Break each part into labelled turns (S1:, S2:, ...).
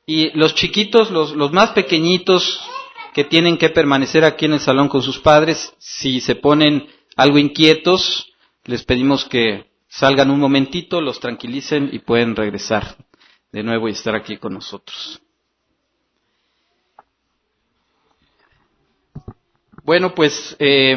S1: Y los chiquitos, los más pequeñitos que tienen que permanecer aquí en el salón con sus padres, si se ponen algo inquietos, les pedimos que salgan un momentito, los tranquilicen y pueden regresar de nuevo y estar aquí con nosotros. Bueno, pues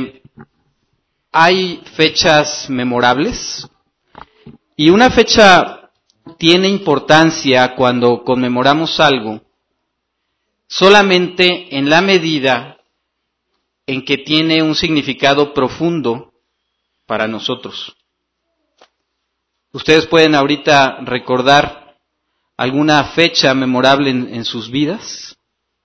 S1: hay fechas memorables y una fecha tiene importancia cuando conmemoramos algo solamente en la medida en que tiene un significado profundo para nosotros. Ustedes pueden ahorita recordar alguna fecha memorable en sus vidas,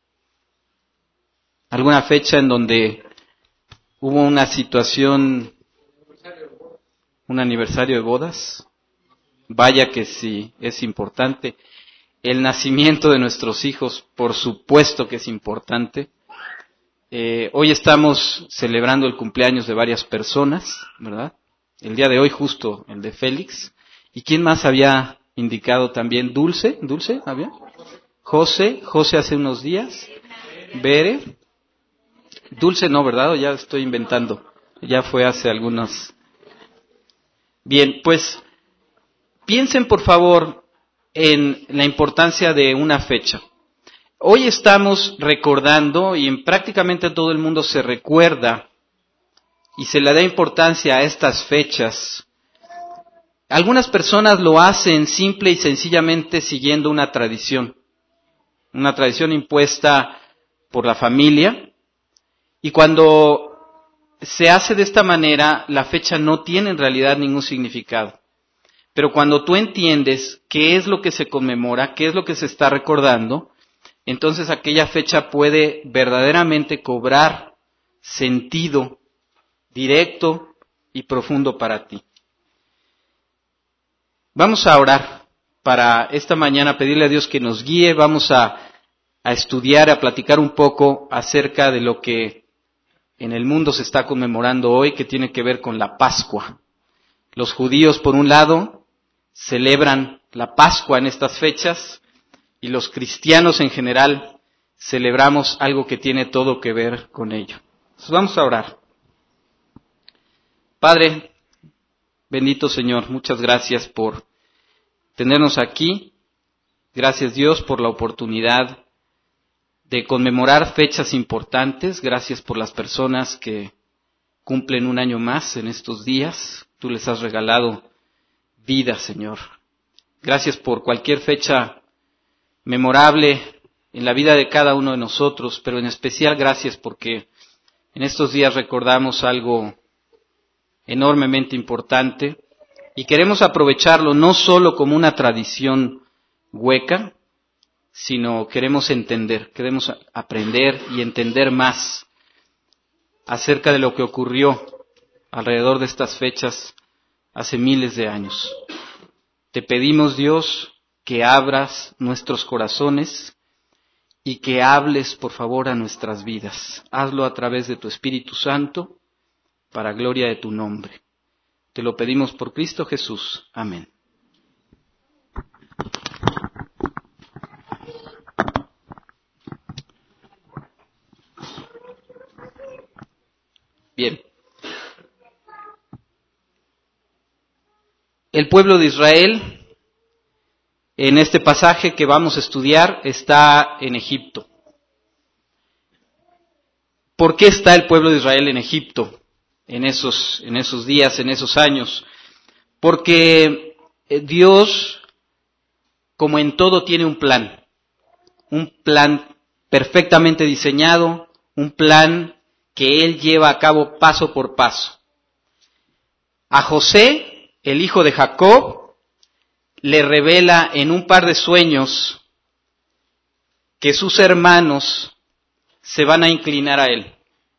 S1: alguna fecha en donde hubo una situación, un aniversario de bodas. Vaya que sí, es importante. El nacimiento de nuestros hijos, por supuesto que es importante. Hoy estamos celebrando el cumpleaños de varias personas, ¿verdad? El día de hoy justo el de Félix. ¿Y quién más había indicado también? ¿Dulce había? José hace unos días. Bere. Dulce no, ¿verdad? O ya estoy inventando. Ya fue hace algunos. Bien, pues piensen por favor en la importancia de una fecha. Hoy estamos recordando, y en prácticamente todo el mundo se recuerda y se le da importancia a estas fechas. Algunas personas lo hacen simple y sencillamente siguiendo una tradición impuesta por la familia, y cuando se hace de esta manera, la fecha no tiene en realidad ningún significado. Pero cuando tú entiendes qué es lo que se conmemora, qué es lo que se está recordando, entonces aquella fecha puede verdaderamente cobrar sentido directo y profundo para ti. Vamos a orar para esta mañana, pedirle a Dios que nos guíe. Vamos a estudiar, a platicar un poco acerca de lo que en el mundo se está conmemorando hoy, que tiene que ver con la Pascua. Los judíos, por un lado, celebran la Pascua en estas fechas, y los cristianos en general celebramos algo que tiene todo que ver con ello. Entonces vamos a orar. Padre, bendito Señor, muchas gracias por tenernos aquí. Gracias Dios por la oportunidad de conmemorar fechas importantes. Gracias por las personas que cumplen un año más en estos días. Tú les has regalado vida, Señor. Gracias por cualquier fecha memorable en la vida de cada uno de nosotros, pero en especial gracias porque en estos días recordamos algo enormemente importante y queremos aprovecharlo no solo como una tradición hueca, sino queremos aprender y entender más acerca de lo que ocurrió alrededor de estas fechas hace miles de años. Te pedimos, Dios, que abras nuestros corazones y que hables, por favor, a nuestras vidas. Hazlo a través de tu Espíritu Santo, para gloria de tu nombre. Te lo pedimos por Cristo Jesús. Amén. Bien. El pueblo de Israel, en este pasaje que vamos a estudiar, está en Egipto. ¿Por qué está el pueblo de Israel en Egipto en esos días, en esos años? Porque Dios, como en todo, tiene un plan perfectamente diseñado, un plan que Él lleva a cabo paso por paso. A José, el hijo de Jacob, le revela en un par de sueños que sus hermanos se van a inclinar a él.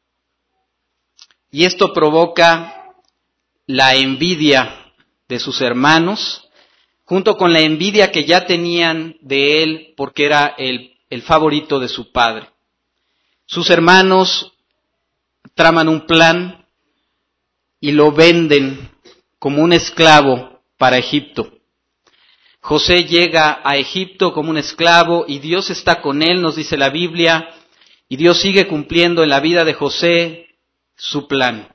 S1: Y esto provoca la envidia de sus hermanos, junto con la envidia que ya tenían de él porque era el favorito de su padre. Sus hermanos traman un plan y lo venden como un esclavo para Egipto. José llega a Egipto como un esclavo y Dios está con él, nos dice la Biblia, y Dios sigue cumpliendo en la vida de José su plan.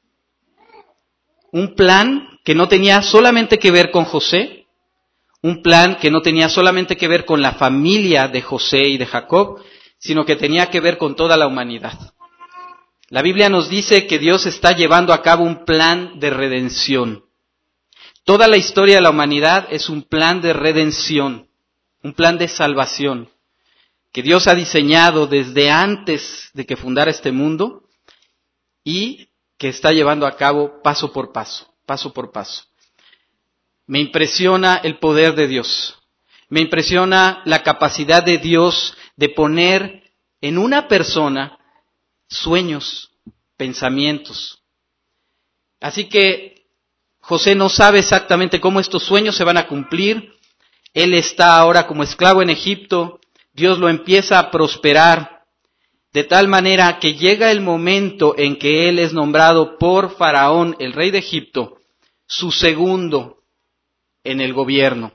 S1: Un plan que no tenía solamente que ver con José, un plan que no tenía solamente que ver con la familia de José y de Jacob, sino que tenía que ver con toda la humanidad. La Biblia nos dice que Dios está llevando a cabo un plan de redención. Toda la historia de la humanidad es un plan de redención, un plan de salvación, que Dios ha diseñado desde antes de que fundara este mundo y que está llevando a cabo paso por paso, paso por paso. Me impresiona el poder de Dios, me impresiona la capacidad de Dios de poner en una persona sueños, pensamientos. Así que José no sabe exactamente cómo estos sueños se van a cumplir. Él está ahora como esclavo en Egipto. Dios lo empieza a prosperar de tal manera que llega el momento en que él es nombrado por Faraón, el rey de Egipto, su segundo en el gobierno.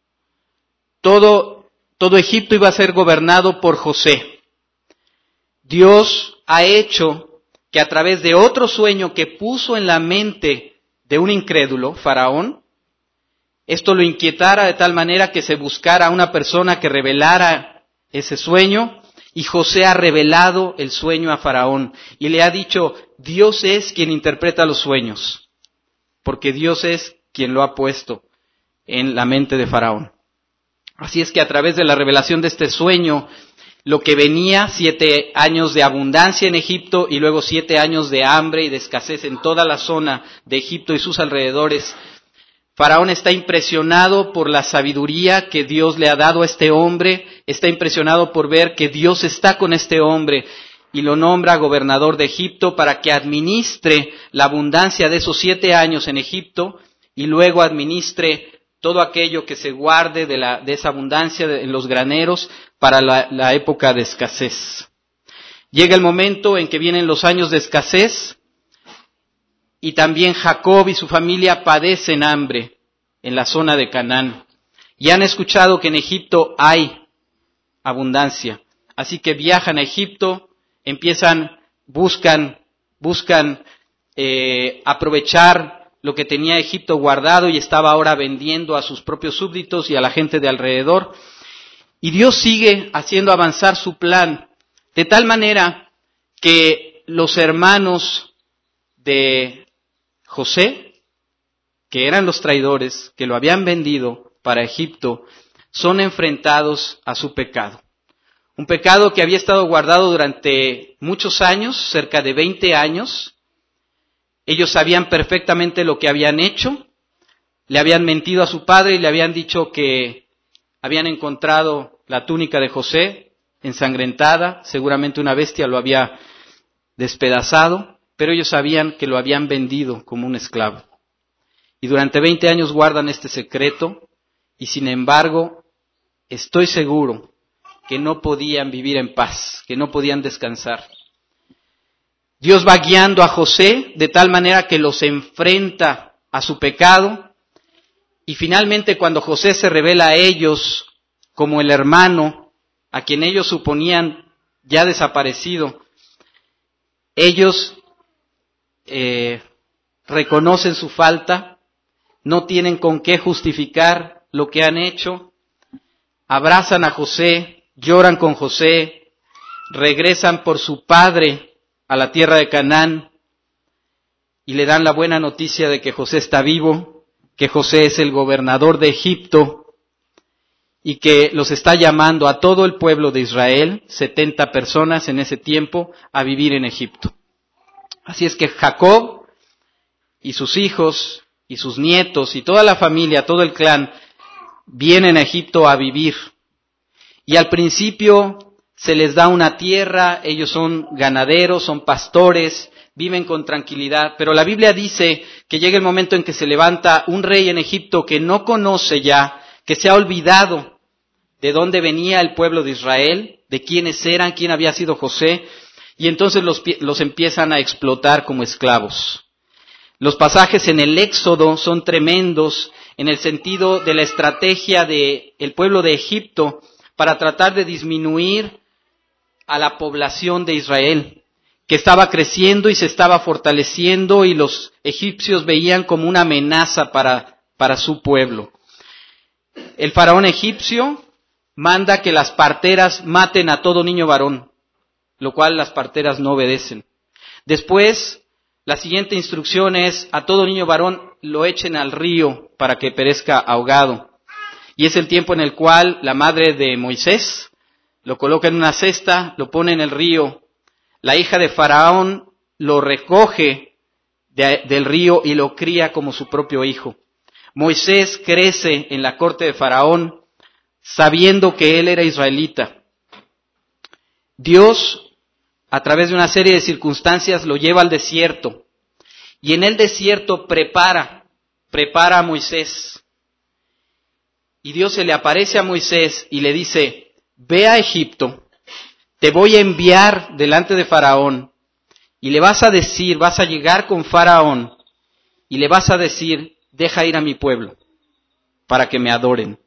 S1: Todo Egipto iba a ser gobernado por José. Dios ha hecho que a través de otro sueño que puso en la mente de un incrédulo, Faraón, esto lo inquietara de tal manera que se buscara a una persona que revelara ese sueño, y José ha revelado el sueño a Faraón y le ha dicho, Dios es quien interpreta los sueños, porque Dios es quien lo ha puesto en la mente de Faraón. Así es que a través de la revelación de este sueño, lo que venía, 7 años de abundancia en Egipto y luego 7 años de hambre y de escasez en toda la zona de Egipto y sus alrededores. Faraón está impresionado por la sabiduría que Dios le ha dado a este hombre, está impresionado por ver que Dios está con este hombre y lo nombra gobernador de Egipto para que administre la abundancia de esos 7 años en Egipto y luego administre todo aquello que se guarde de esa abundancia en los graneros para la época de escasez. Llega el momento en que vienen los años de escasez y también Jacob y su familia padecen hambre en la zona de Canaán. Y han escuchado que en Egipto hay abundancia. Así que viajan a Egipto, buscan aprovechar lo que tenía Egipto guardado y estaba ahora vendiendo a sus propios súbditos y a la gente de alrededor. Y Dios sigue haciendo avanzar su plan de tal manera que los hermanos de José, que eran los traidores, que lo habían vendido para Egipto, son enfrentados a su pecado. Un pecado que había estado guardado durante muchos años, cerca de 20 años. Ellos sabían perfectamente lo que habían hecho, le habían mentido a su padre y le habían dicho que habían encontrado la túnica de José ensangrentada, seguramente una bestia lo había despedazado, pero ellos sabían que lo habían vendido como un esclavo. Y durante 20 años guardan este secreto y sin embargo estoy seguro que no podían vivir en paz, que no podían descansar. Dios va guiando a José de tal manera que los enfrenta a su pecado y finalmente cuando José se revela a ellos como el hermano a quien ellos suponían ya desaparecido, ellos reconocen su falta, no tienen con qué justificar lo que han hecho, abrazan a José, lloran con José, regresan por su padre a la tierra de Canaán y le dan la buena noticia de que José está vivo, que José es el gobernador de Egipto y que los está llamando a todo el pueblo de Israel, 70 personas en ese tiempo, a vivir en Egipto. Así es que Jacob y sus hijos y sus nietos y toda la familia, todo el clan, vienen a Egipto a vivir. Y al principio se les da una tierra, ellos son ganaderos, son pastores, viven con tranquilidad, pero la Biblia dice que llega el momento en que se levanta un rey en Egipto que no conoce ya, que se ha olvidado de dónde venía el pueblo de Israel, de quiénes eran, quién había sido José, y entonces los empiezan a explotar como esclavos. Los pasajes en el Éxodo son tremendos, en el sentido de la estrategia del pueblo de Egipto para tratar de disminuir a la población de Israel, que estaba creciendo y se estaba fortaleciendo, y los egipcios veían como una amenaza para su pueblo. El faraón egipcio manda que las parteras maten a todo niño varón, lo cual las parteras no obedecen. Después, la siguiente instrucción es: a todo niño varón lo echen al río para que perezca ahogado. Y es el tiempo en el cual la madre de Moisés lo coloca en una cesta, lo pone en el río. La hija de Faraón lo recoge del río y lo cría como su propio hijo. Moisés crece en la corte de Faraón sabiendo que él era israelita. Dios, a través de una serie de circunstancias, lo lleva al desierto. Y en el desierto prepara a Moisés. Y Dios se le aparece a Moisés y le dice: ve a Egipto, te voy a enviar delante de Faraón, y le vas a decir, vas a llegar con Faraón, y le vas a decir: deja ir a mi pueblo, para que me adoren.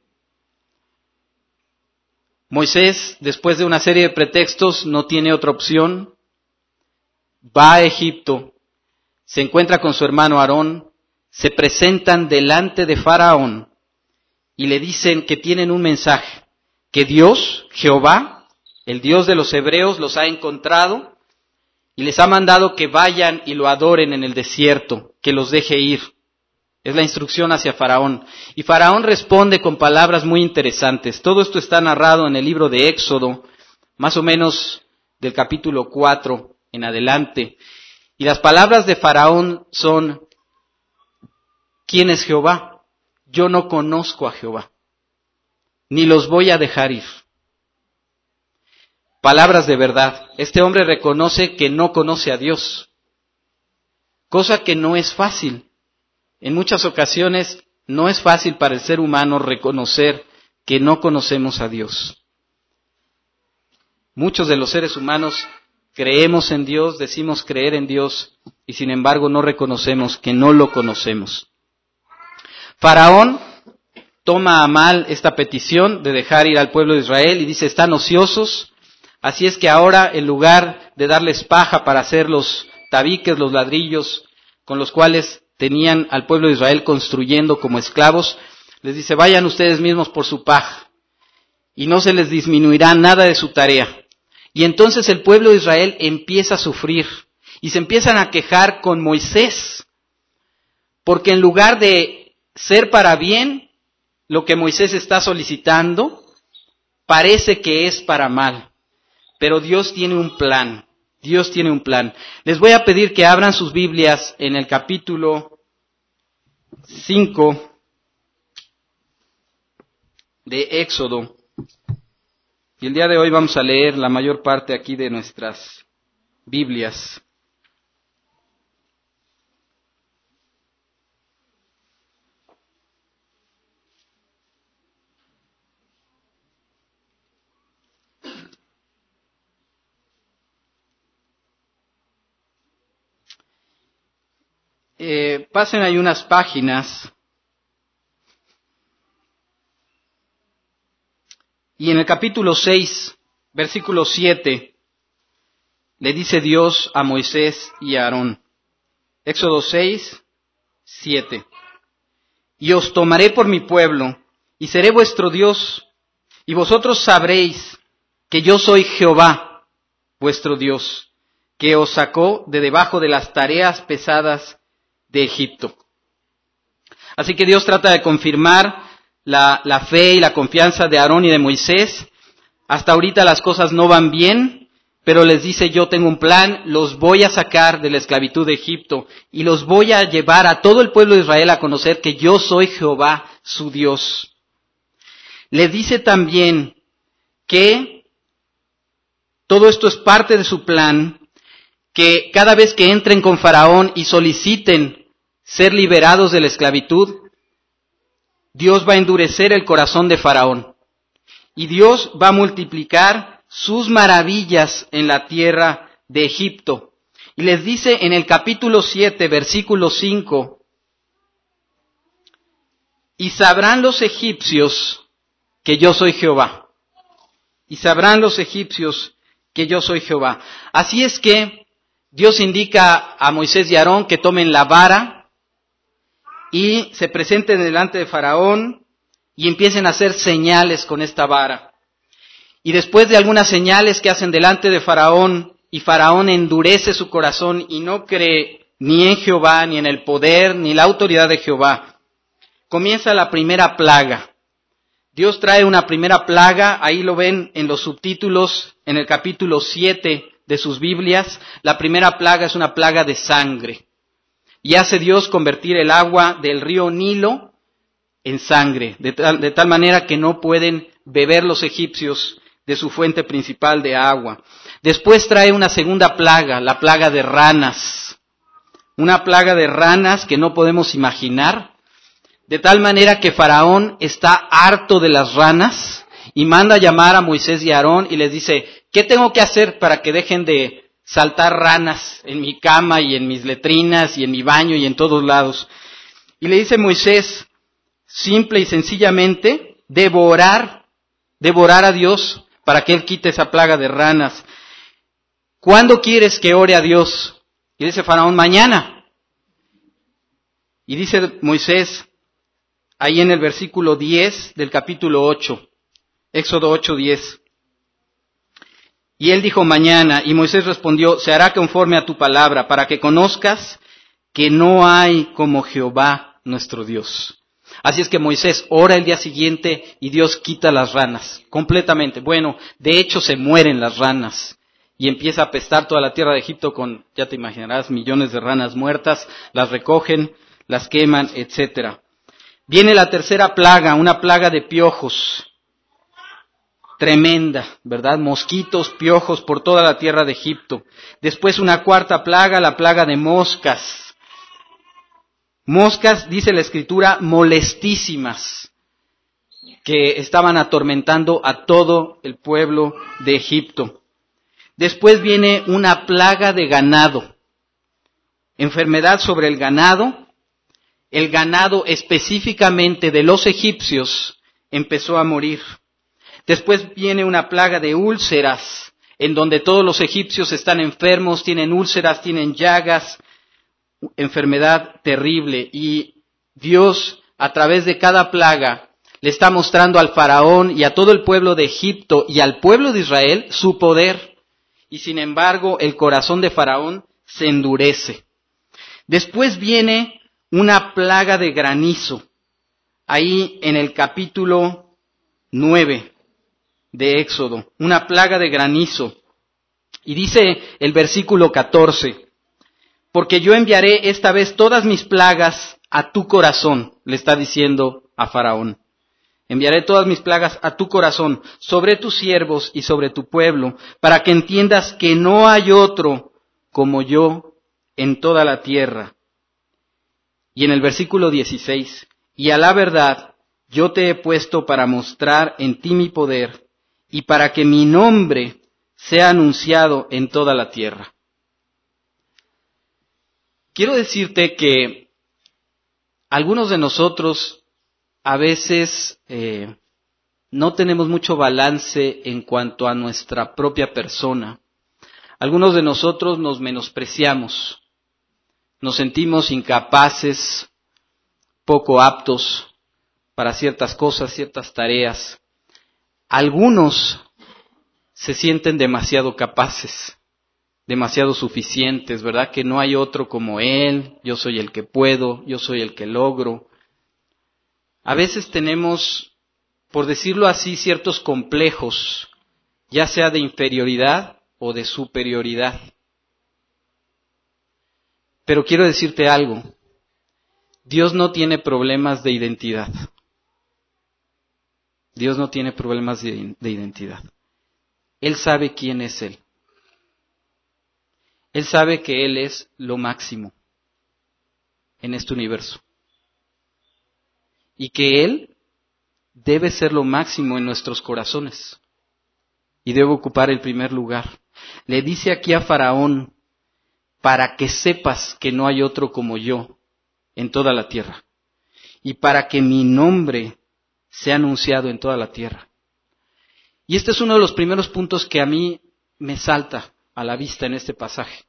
S1: Moisés, después de una serie de pretextos, no tiene otra opción. Va a Egipto, se encuentra con su hermano Aarón, se presentan delante de Faraón y le dicen que tienen un mensaje, que Dios, Jehová, el Dios de los hebreos, los ha encontrado y les ha mandado que vayan y lo adoren en el desierto, que los deje ir. Es la instrucción hacia Faraón. Y Faraón responde con palabras muy interesantes. Todo esto está narrado en el libro de Éxodo, más o menos del capítulo 4 en adelante. Y las palabras de Faraón son: ¿quién es Jehová? Yo no conozco a Jehová, ni los voy a dejar ir. Palabras de verdad. Este hombre reconoce que no conoce a Dios, cosa que no es fácil. En muchas ocasiones no es fácil para el ser humano reconocer que no conocemos a Dios. Muchos de los seres humanos creemos en Dios, decimos creer en Dios, y sin embargo no reconocemos que no lo conocemos. Faraón toma a mal esta petición de dejar ir al pueblo de Israel y dice: están ociosos, así es que ahora, en lugar de darles paja para hacer los tabiques, los ladrillos con los cuales tenían al pueblo de Israel construyendo como esclavos, les dice: vayan ustedes mismos por su paja, y no se les disminuirá nada de su tarea. Y entonces el pueblo de Israel empieza a sufrir, y se empiezan a quejar con Moisés, porque en lugar de ser para bien, lo que Moisés está solicitando parece que es para mal. Pero Dios tiene un plan. Dios tiene un plan. Les voy a pedir que abran sus Biblias en el capítulo 5 de Éxodo. Y el día de hoy vamos a leer la mayor parte aquí de nuestras Biblias. Pasen ahí unas páginas. Y en el capítulo 6, versículo 7, le dice Dios a Moisés y a Aarón. Éxodo 6, 7. Y os tomaré por mi pueblo, y seré vuestro Dios, y vosotros sabréis que yo soy Jehová, vuestro Dios, que os sacó de debajo de las tareas pesadas de Egipto. Así que Dios trata de confirmar la fe y la confianza de Aarón y de Moisés. Hasta ahorita las cosas no van bien, pero les dice: yo tengo un plan, los voy a sacar de la esclavitud de Egipto y los voy a llevar a todo el pueblo de Israel a conocer que yo soy Jehová, su Dios. Les dice también que todo esto es parte de su plan, que cada vez que entren con Faraón y soliciten ser liberados de la esclavitud, Dios va a endurecer el corazón de Faraón y Dios va a multiplicar sus maravillas en la tierra de Egipto. Y les dice en el capítulo 7, versículo 5, y sabrán los egipcios que yo soy Jehová. Y sabrán los egipcios que yo soy Jehová. Así es que Dios indica a Moisés y a Aarón que tomen la vara y se presenten delante de Faraón y empiecen a hacer señales con esta vara. Y después de algunas señales que hacen delante de Faraón, y Faraón endurece su corazón y no cree ni en Jehová, ni en el poder, ni la autoridad de Jehová, comienza la primera plaga. Dios trae una primera plaga, ahí lo ven en los subtítulos, en el capítulo 7 de sus Biblias. La primera plaga es una plaga de sangre. Y hace Dios convertir el agua del río Nilo en sangre, de tal manera que no pueden beber los egipcios de su fuente principal de agua. Después trae una segunda plaga, la plaga de ranas. Una plaga de ranas que no podemos imaginar, de tal manera que Faraón está harto de las ranas y manda a llamar a Moisés y a Aarón y les dice, ¿qué tengo que hacer para que dejen de saltar ranas en mi cama y en mis letrinas y en mi baño y en todos lados? Y le dice Moisés, simple y sencillamente, devorar a Dios para que Él quite esa plaga de ranas. ¿Cuándo quieres que ore a Dios? Y dice Faraón, mañana. Y dice Moisés, ahí en el versículo 10 del capítulo 8, Éxodo 8:10. Y él dijo mañana, y Moisés respondió, se hará conforme a tu palabra, para que conozcas que no hay como Jehová nuestro Dios. Así es que Moisés ora el día siguiente y Dios quita las ranas, completamente. Bueno, de hecho se mueren las ranas y empieza a apestar toda la tierra de Egipto con, ya te imaginarás, millones de ranas muertas, las recogen, las queman, etcétera. Viene la tercera plaga, una plaga de piojos. Tremenda, ¿verdad? Mosquitos, piojos por toda la tierra de Egipto. Después una cuarta plaga, la plaga de moscas. Moscas, dice la Escritura, molestísimas, que estaban atormentando a todo el pueblo de Egipto. Después viene una plaga de ganado. Enfermedad sobre el ganado. El ganado específicamente de los egipcios empezó a morir. Después viene una plaga de úlceras, en donde todos los egipcios están enfermos, tienen úlceras, tienen llagas, enfermedad terrible. Y Dios, a través de cada plaga, le está mostrando al faraón y a todo el pueblo de Egipto y al pueblo de Israel su poder. Y sin embargo, el corazón de Faraón se endurece. Después viene una plaga de granizo, ahí en el capítulo 9 de Éxodo, una plaga de granizo. Y dice el versículo 14, porque yo enviaré esta vez todas mis plagas a tu corazón, le está diciendo a Faraón. Enviaré todas mis plagas a tu corazón, sobre tus siervos y sobre tu pueblo, para que entiendas que no hay otro como yo en toda la tierra. Y en el versículo 16, y a la verdad, yo te he puesto para mostrar en ti mi poder, y para que mi nombre sea anunciado en toda la tierra. Quiero decirte que algunos de nosotros a veces no tenemos mucho balance en cuanto a nuestra propia persona. Algunos de nosotros nos menospreciamos, nos sentimos incapaces, poco aptos para ciertas cosas, ciertas tareas. Algunos se sienten demasiado capaces, demasiado suficientes, ¿verdad? Que no hay otro como Él, yo soy el que puedo, yo soy el que logro. A veces tenemos, por decirlo así, ciertos complejos, ya sea de inferioridad o de superioridad. Pero quiero decirte algo, Dios no tiene problemas de identidad. Dios no tiene problemas de identidad. Él sabe quién es Él. Él sabe que Él es lo máximo en este universo. Y que Él debe ser lo máximo en nuestros corazones. Y debe ocupar el primer lugar. Le dice aquí a Faraón, para que sepas que no hay otro como yo en toda la tierra. y para que mi nombre sea anunciado en toda la tierra. Y este es uno de los primeros puntos que a mí me salta a la vista en este pasaje.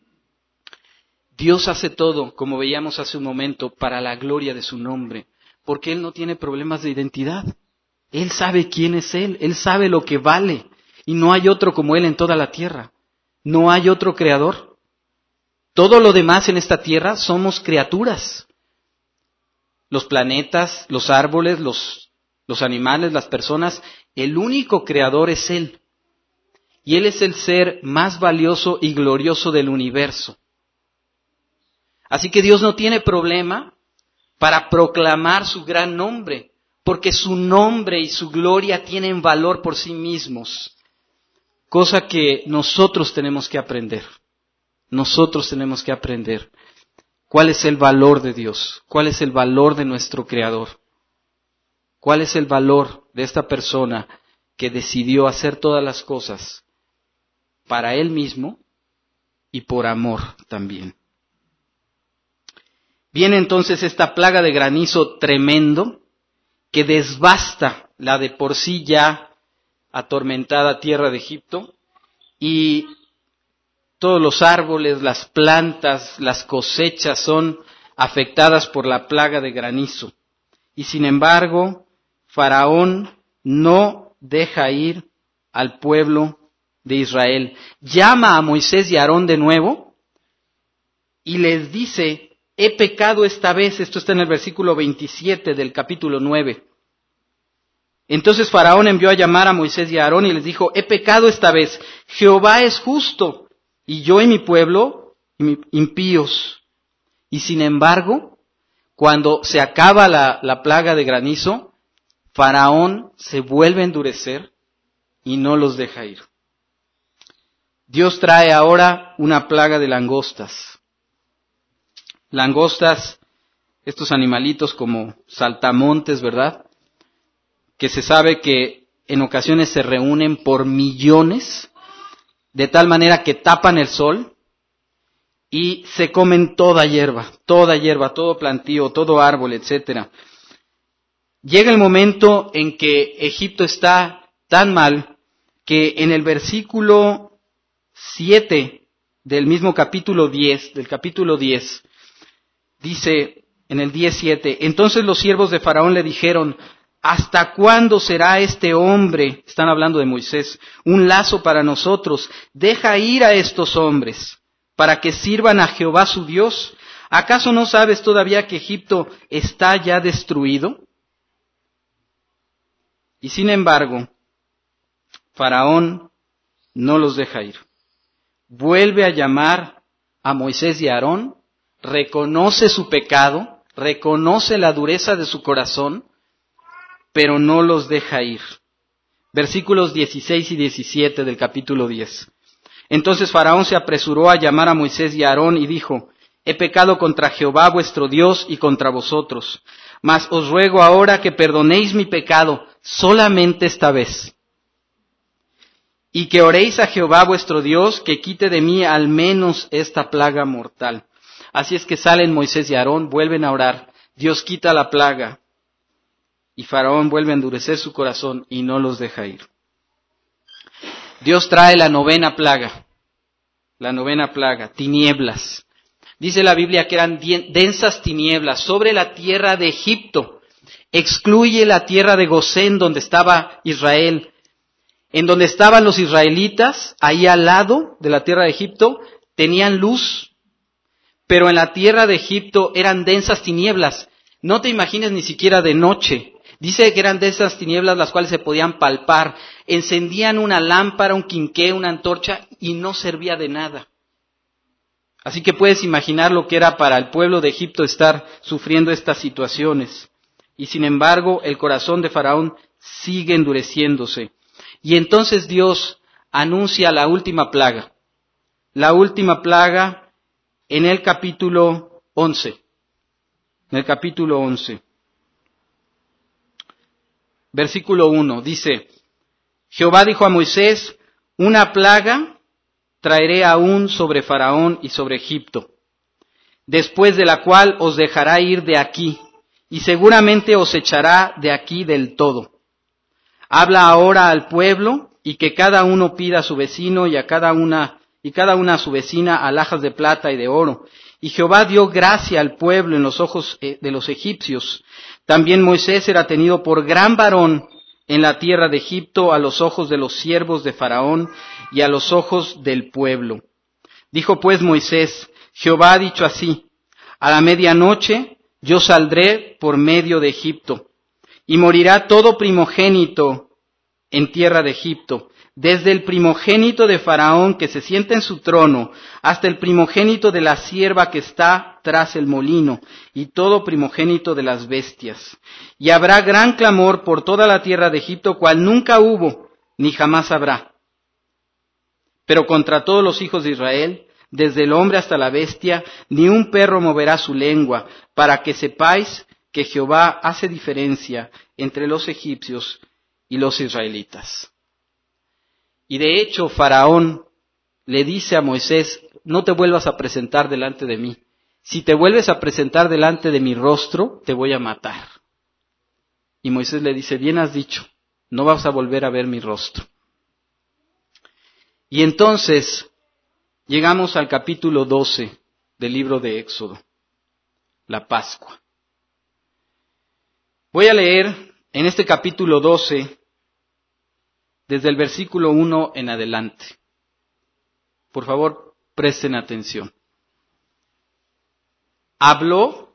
S1: Dios hace todo, como veíamos hace un momento, para la gloria de su nombre, porque Él no tiene problemas de identidad. Él sabe quién es Él sabe lo que vale, y no hay otro como Él en toda la tierra. No hay otro creador. Todo lo demás en esta tierra somos criaturas. Los planetas, los árboles, los animales, las personas, el único creador es Él. Y Él es el ser más valioso y glorioso del universo. Así que Dios no tiene problema para proclamar su gran nombre, porque su nombre y su gloria tienen valor por sí mismos, cosa que nosotros tenemos que aprender. Nosotros tenemos que aprender cuál es el valor de Dios, cuál es el valor de nuestro Creador, cuál es el valor de esta persona que decidió hacer todas las cosas para Él mismo y por amor también. Viene entonces esta plaga de granizo tremendo que desbasta la de por sí ya atormentada tierra de Egipto, y todos los árboles, las plantas, las cosechas son afectadas por la plaga de granizo. Y sin embargo, Faraón no deja ir al pueblo de Israel. Llama a Moisés y a Aarón de nuevo y les dice: he pecado esta vez. Esto está en el versículo 27 del capítulo 9. Entonces Faraón envió a llamar a Moisés y a Aarón y les dijo: he pecado esta vez. Jehová es justo, y yo y mi pueblo impíos. Y sin embargo, cuando se acaba la plaga de granizo, Faraón se vuelve a endurecer y no los deja ir. Dios trae ahora una plaga de langostas. Langostas, estos animalitos como saltamontes, ¿verdad? Que se sabe que en ocasiones se reúnen por millones, de tal manera que tapan el sol y se comen toda hierba, todo plantío, todo árbol, etcétera. Llega el momento en que Egipto está tan mal que en el versículo 7 del mismo capítulo 10, dice en el 10:7, entonces los siervos de Faraón le dijeron: ¿hasta cuándo será este hombre, están hablando de Moisés, un lazo para nosotros? Deja ir a estos hombres para que sirvan a Jehová su Dios. ¿Acaso no sabes todavía que Egipto está ya destruido? Y sin embargo, Faraón no los deja ir. Vuelve a llamar a Moisés y a Aarón, reconoce su pecado, reconoce la dureza de su corazón, pero no los deja ir. Versículos 16 y 17 del capítulo 10. Entonces Faraón se apresuró a llamar a Moisés y a Aarón y dijo: he pecado contra Jehová vuestro Dios y contra vosotros, mas os ruego ahora que perdonéis mi pecado solamente esta vez, y que oréis a Jehová vuestro Dios que quite de mí al menos esta plaga mortal. Así es que salen Moisés y Aarón, vuelven a orar, Dios quita la plaga, y Faraón vuelve a endurecer su corazón y no los deja ir. Dios trae la novena plaga, tinieblas. Dice la Biblia que eran densas tinieblas sobre la tierra de Egipto. Excluye la tierra de Gosén, donde estaba Israel. En donde estaban los israelitas, ahí al lado de la tierra de Egipto, tenían luz, pero en la tierra de Egipto eran densas tinieblas. No te imagines ni siquiera de noche. Dice que eran densas tinieblas las cuales se podían palpar. Encendían una lámpara, un quinqué, una antorcha y no servía de nada. Así que puedes imaginar lo que era para el pueblo de Egipto estar sufriendo estas situaciones. Y sin embargo, el corazón de Faraón sigue endureciéndose. Y entonces Dios anuncia la última plaga. La última plaga en el capítulo 11. En el capítulo 11. Versículo 1 dice: Jehová dijo a Moisés: una plaga traeré aún sobre Faraón y sobre Egipto, después de la cual os dejará ir de aquí, y seguramente os echará de aquí del todo. Habla ahora al pueblo, y que cada uno pida a su vecino y cada una a su vecina alhajas de plata y de oro. Y Jehová dio gracia al pueblo en los ojos de los egipcios. También Moisés era tenido por gran varón en la tierra de Egipto a los ojos de los siervos de Faraón y a los ojos del pueblo. Dijo pues Moisés: Jehová ha dicho así: a la medianoche yo saldré por medio de Egipto, y morirá todo primogénito en tierra de Egipto, desde el primogénito de Faraón que se sienta en su trono, hasta el primogénito de la sierva que está tras el molino, y todo primogénito de las bestias. Y habrá gran clamor por toda la tierra de Egipto, cual nunca hubo, ni jamás habrá. Pero contra todos los hijos de Israel, desde el hombre hasta la bestia, ni un perro moverá su lengua, para que sepáis que Jehová hace diferencia entre los egipcios y los israelitas. Y de hecho, Faraón le dice a Moisés: no te vuelvas a presentar delante de mí. Si te vuelves a presentar delante de mi rostro, te voy a matar. Y Moisés le dice: bien has dicho, no vas a volver a ver mi rostro. Y entonces llegamos al capítulo 12 del libro de Éxodo, la Pascua. Voy a leer en este capítulo 12 desde el versículo 1 en adelante. Por favor, presten atención. Habló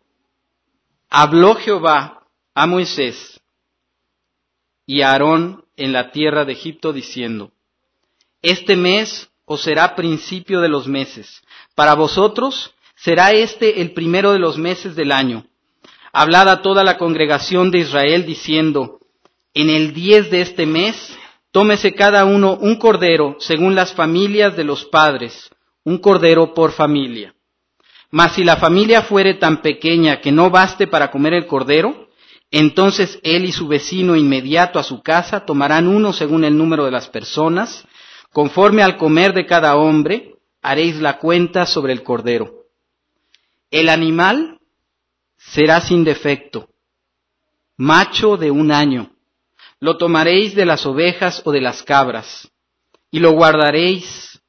S1: Jehová a Moisés y a Aarón en la tierra de Egipto, diciendo: este mes os será principio de los meses. Para vosotros será este el primero de los meses del año. Hablad a toda la congregación de Israel, diciendo: en el 10 de este mes, tómese cada uno un cordero, según las familias de los padres, un cordero por familia. Mas si la familia fuere tan pequeña que no baste para comer el cordero, entonces él y su vecino inmediato a su casa tomarán uno según el número de las personas. Conforme al comer de cada hombre, haréis la cuenta sobre el cordero. El animal será sin defecto, macho de 1 año. Lo tomaréis de las ovejas o de las cabras, y lo guardaréis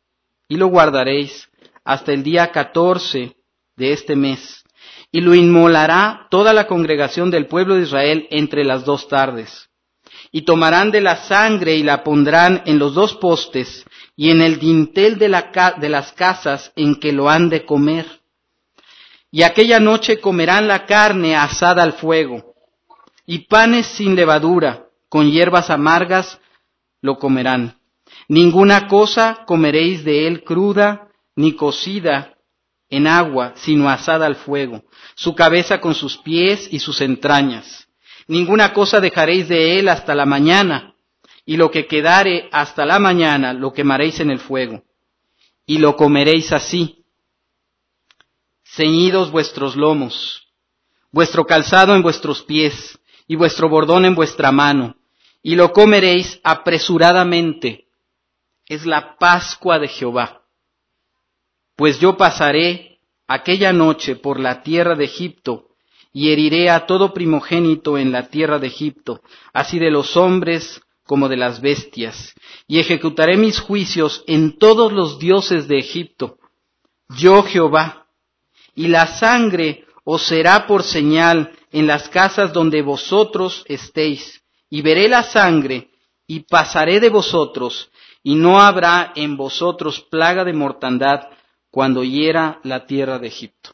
S1: hasta el día 14 de este mes, y lo inmolará toda la congregación del pueblo de Israel entre las 2 tardes. Y tomarán de la sangre y la pondrán en los 2 postes y en el dintel de las casas en que lo han de comer. Y aquella noche comerán la carne asada al fuego, y panes sin levadura, con hierbas amargas lo comerán. Ninguna cosa comeréis de él cruda, ni cocida en agua, sino asada al fuego, su cabeza con sus pies y sus entrañas. Ninguna cosa dejaréis de él hasta la mañana, y lo que quedare hasta la mañana lo quemaréis en el fuego. Y lo comeréis así: ceñidos vuestros lomos, vuestro calzado en vuestros pies, y vuestro bordón en vuestra mano, y lo comeréis apresuradamente. Es la Pascua de Jehová. Pues yo pasaré aquella noche por la tierra de Egipto, y heriré a todo primogénito en la tierra de Egipto, así de los hombres como de las bestias, y ejecutaré mis juicios en todos los dioses de Egipto. Yo Jehová. Y la sangre os será por señal en las casas donde vosotros estéis, y veré la sangre, y pasaré de vosotros, y no habrá en vosotros plaga de mortandad cuando hiera la tierra de Egipto.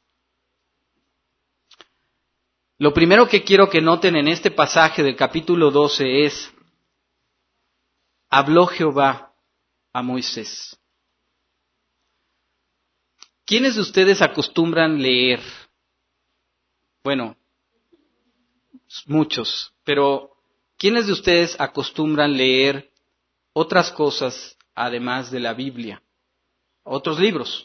S1: Lo primero que quiero que noten en este pasaje del capítulo 12 es: habló Jehová a Moisés. ¿Quiénes de ustedes acostumbran leer? Bueno, muchos, pero ¿quiénes de ustedes acostumbran leer otras cosas además de la Biblia? Otros libros.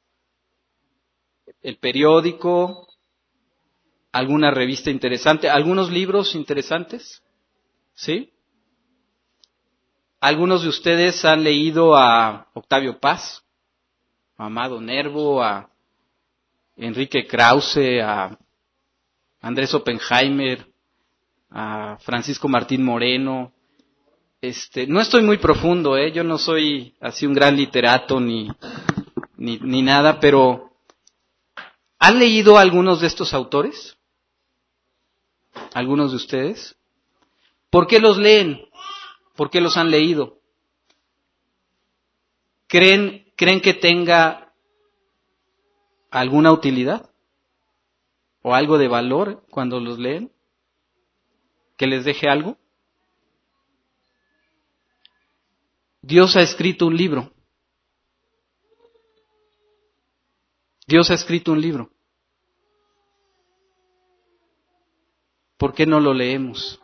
S1: El periódico, alguna revista interesante, algunos libros interesantes, ¿sí? Algunos de ustedes han leído a Octavio Paz, a Amado Nervo, a Enrique Krause, a Andrés Oppenheimer, a Francisco Martín Moreno. No estoy muy profundo, yo no soy así un gran literato ni nada, pero ¿han leído algunos de estos autores? ¿Algunos de ustedes? ¿Por qué los leen? ¿Por qué los han leído? ¿Creen que tenga alguna utilidad? ¿O algo de valor cuando los leen? ¿Que les deje algo? Dios ha escrito un libro. Dios ha escrito un libro. ¿Por qué no lo leemos?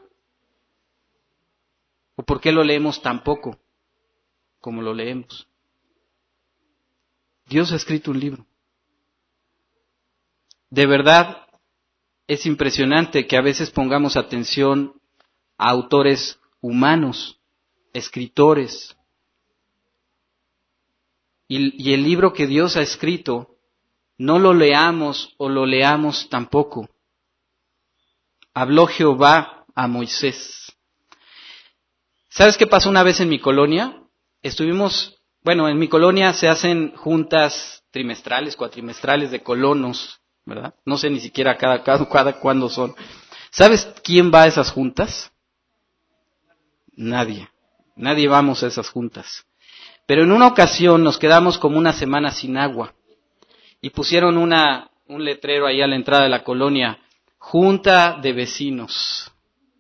S1: ¿O por qué lo leemos tan poco como lo leemos? Dios ha escrito un libro. De verdad, es impresionante que a veces pongamos atención a autores humanos, escritores. Y el libro que Dios ha escrito, no lo leamos o lo leamos tampoco. Habló Jehová a Moisés. ¿Sabes qué pasó una vez en mi colonia? En mi colonia se hacen juntas trimestrales, cuatrimestrales de colonos, ¿verdad? No sé ni siquiera cada cuándo son. ¿Sabes quién va a esas juntas? Nadie. Nadie vamos a esas juntas. Pero en una ocasión nos quedamos como una semana sin agua y pusieron un letrero ahí a la entrada de la colonia, Junta de Vecinos.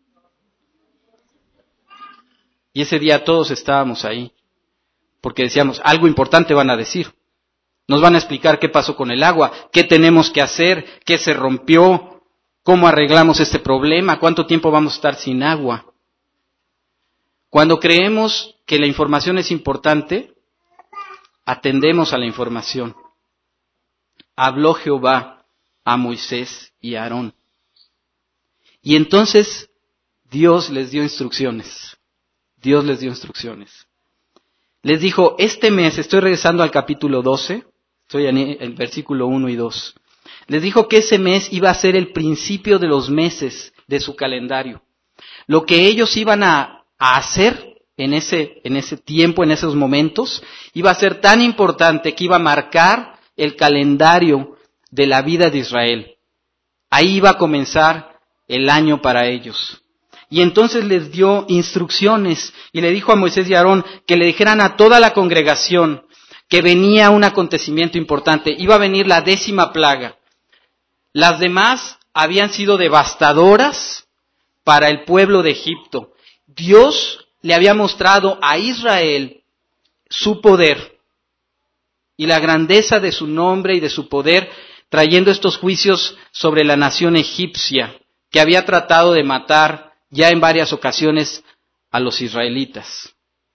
S1: Y ese día todos estábamos ahí, porque decíamos, algo importante van a decir. Nos van a explicar qué pasó con el agua, qué tenemos que hacer, qué se rompió, cómo arreglamos este problema, cuánto tiempo vamos a estar sin agua. Cuando creemos que la información es importante, atendemos a la información. Habló Jehová a Moisés y a Aarón. Y entonces Dios les dio instrucciones. Dios les dio instrucciones. Les dijo, este mes, estoy regresando al capítulo 12, estoy en el versículo 1 y 2. Les dijo que ese mes iba a ser el principio de los meses de su calendario. Lo que ellos iban a hacer en ese tiempo, en esos momentos, iba a ser tan importante que iba a marcar el calendario de la vida de Israel. Ahí iba a comenzar el año para ellos. Y entonces les dio instrucciones y le dijo a Moisés y a Aarón que le dijeran a toda la congregación que venía un acontecimiento importante. Iba a venir la 10ª plaga. Las demás habían sido devastadoras para el pueblo de Egipto. Dios le había mostrado a Israel su poder y la grandeza de su nombre y de su poder, trayendo estos juicios sobre la nación egipcia, que había tratado de matar ya en varias ocasiones a los israelitas.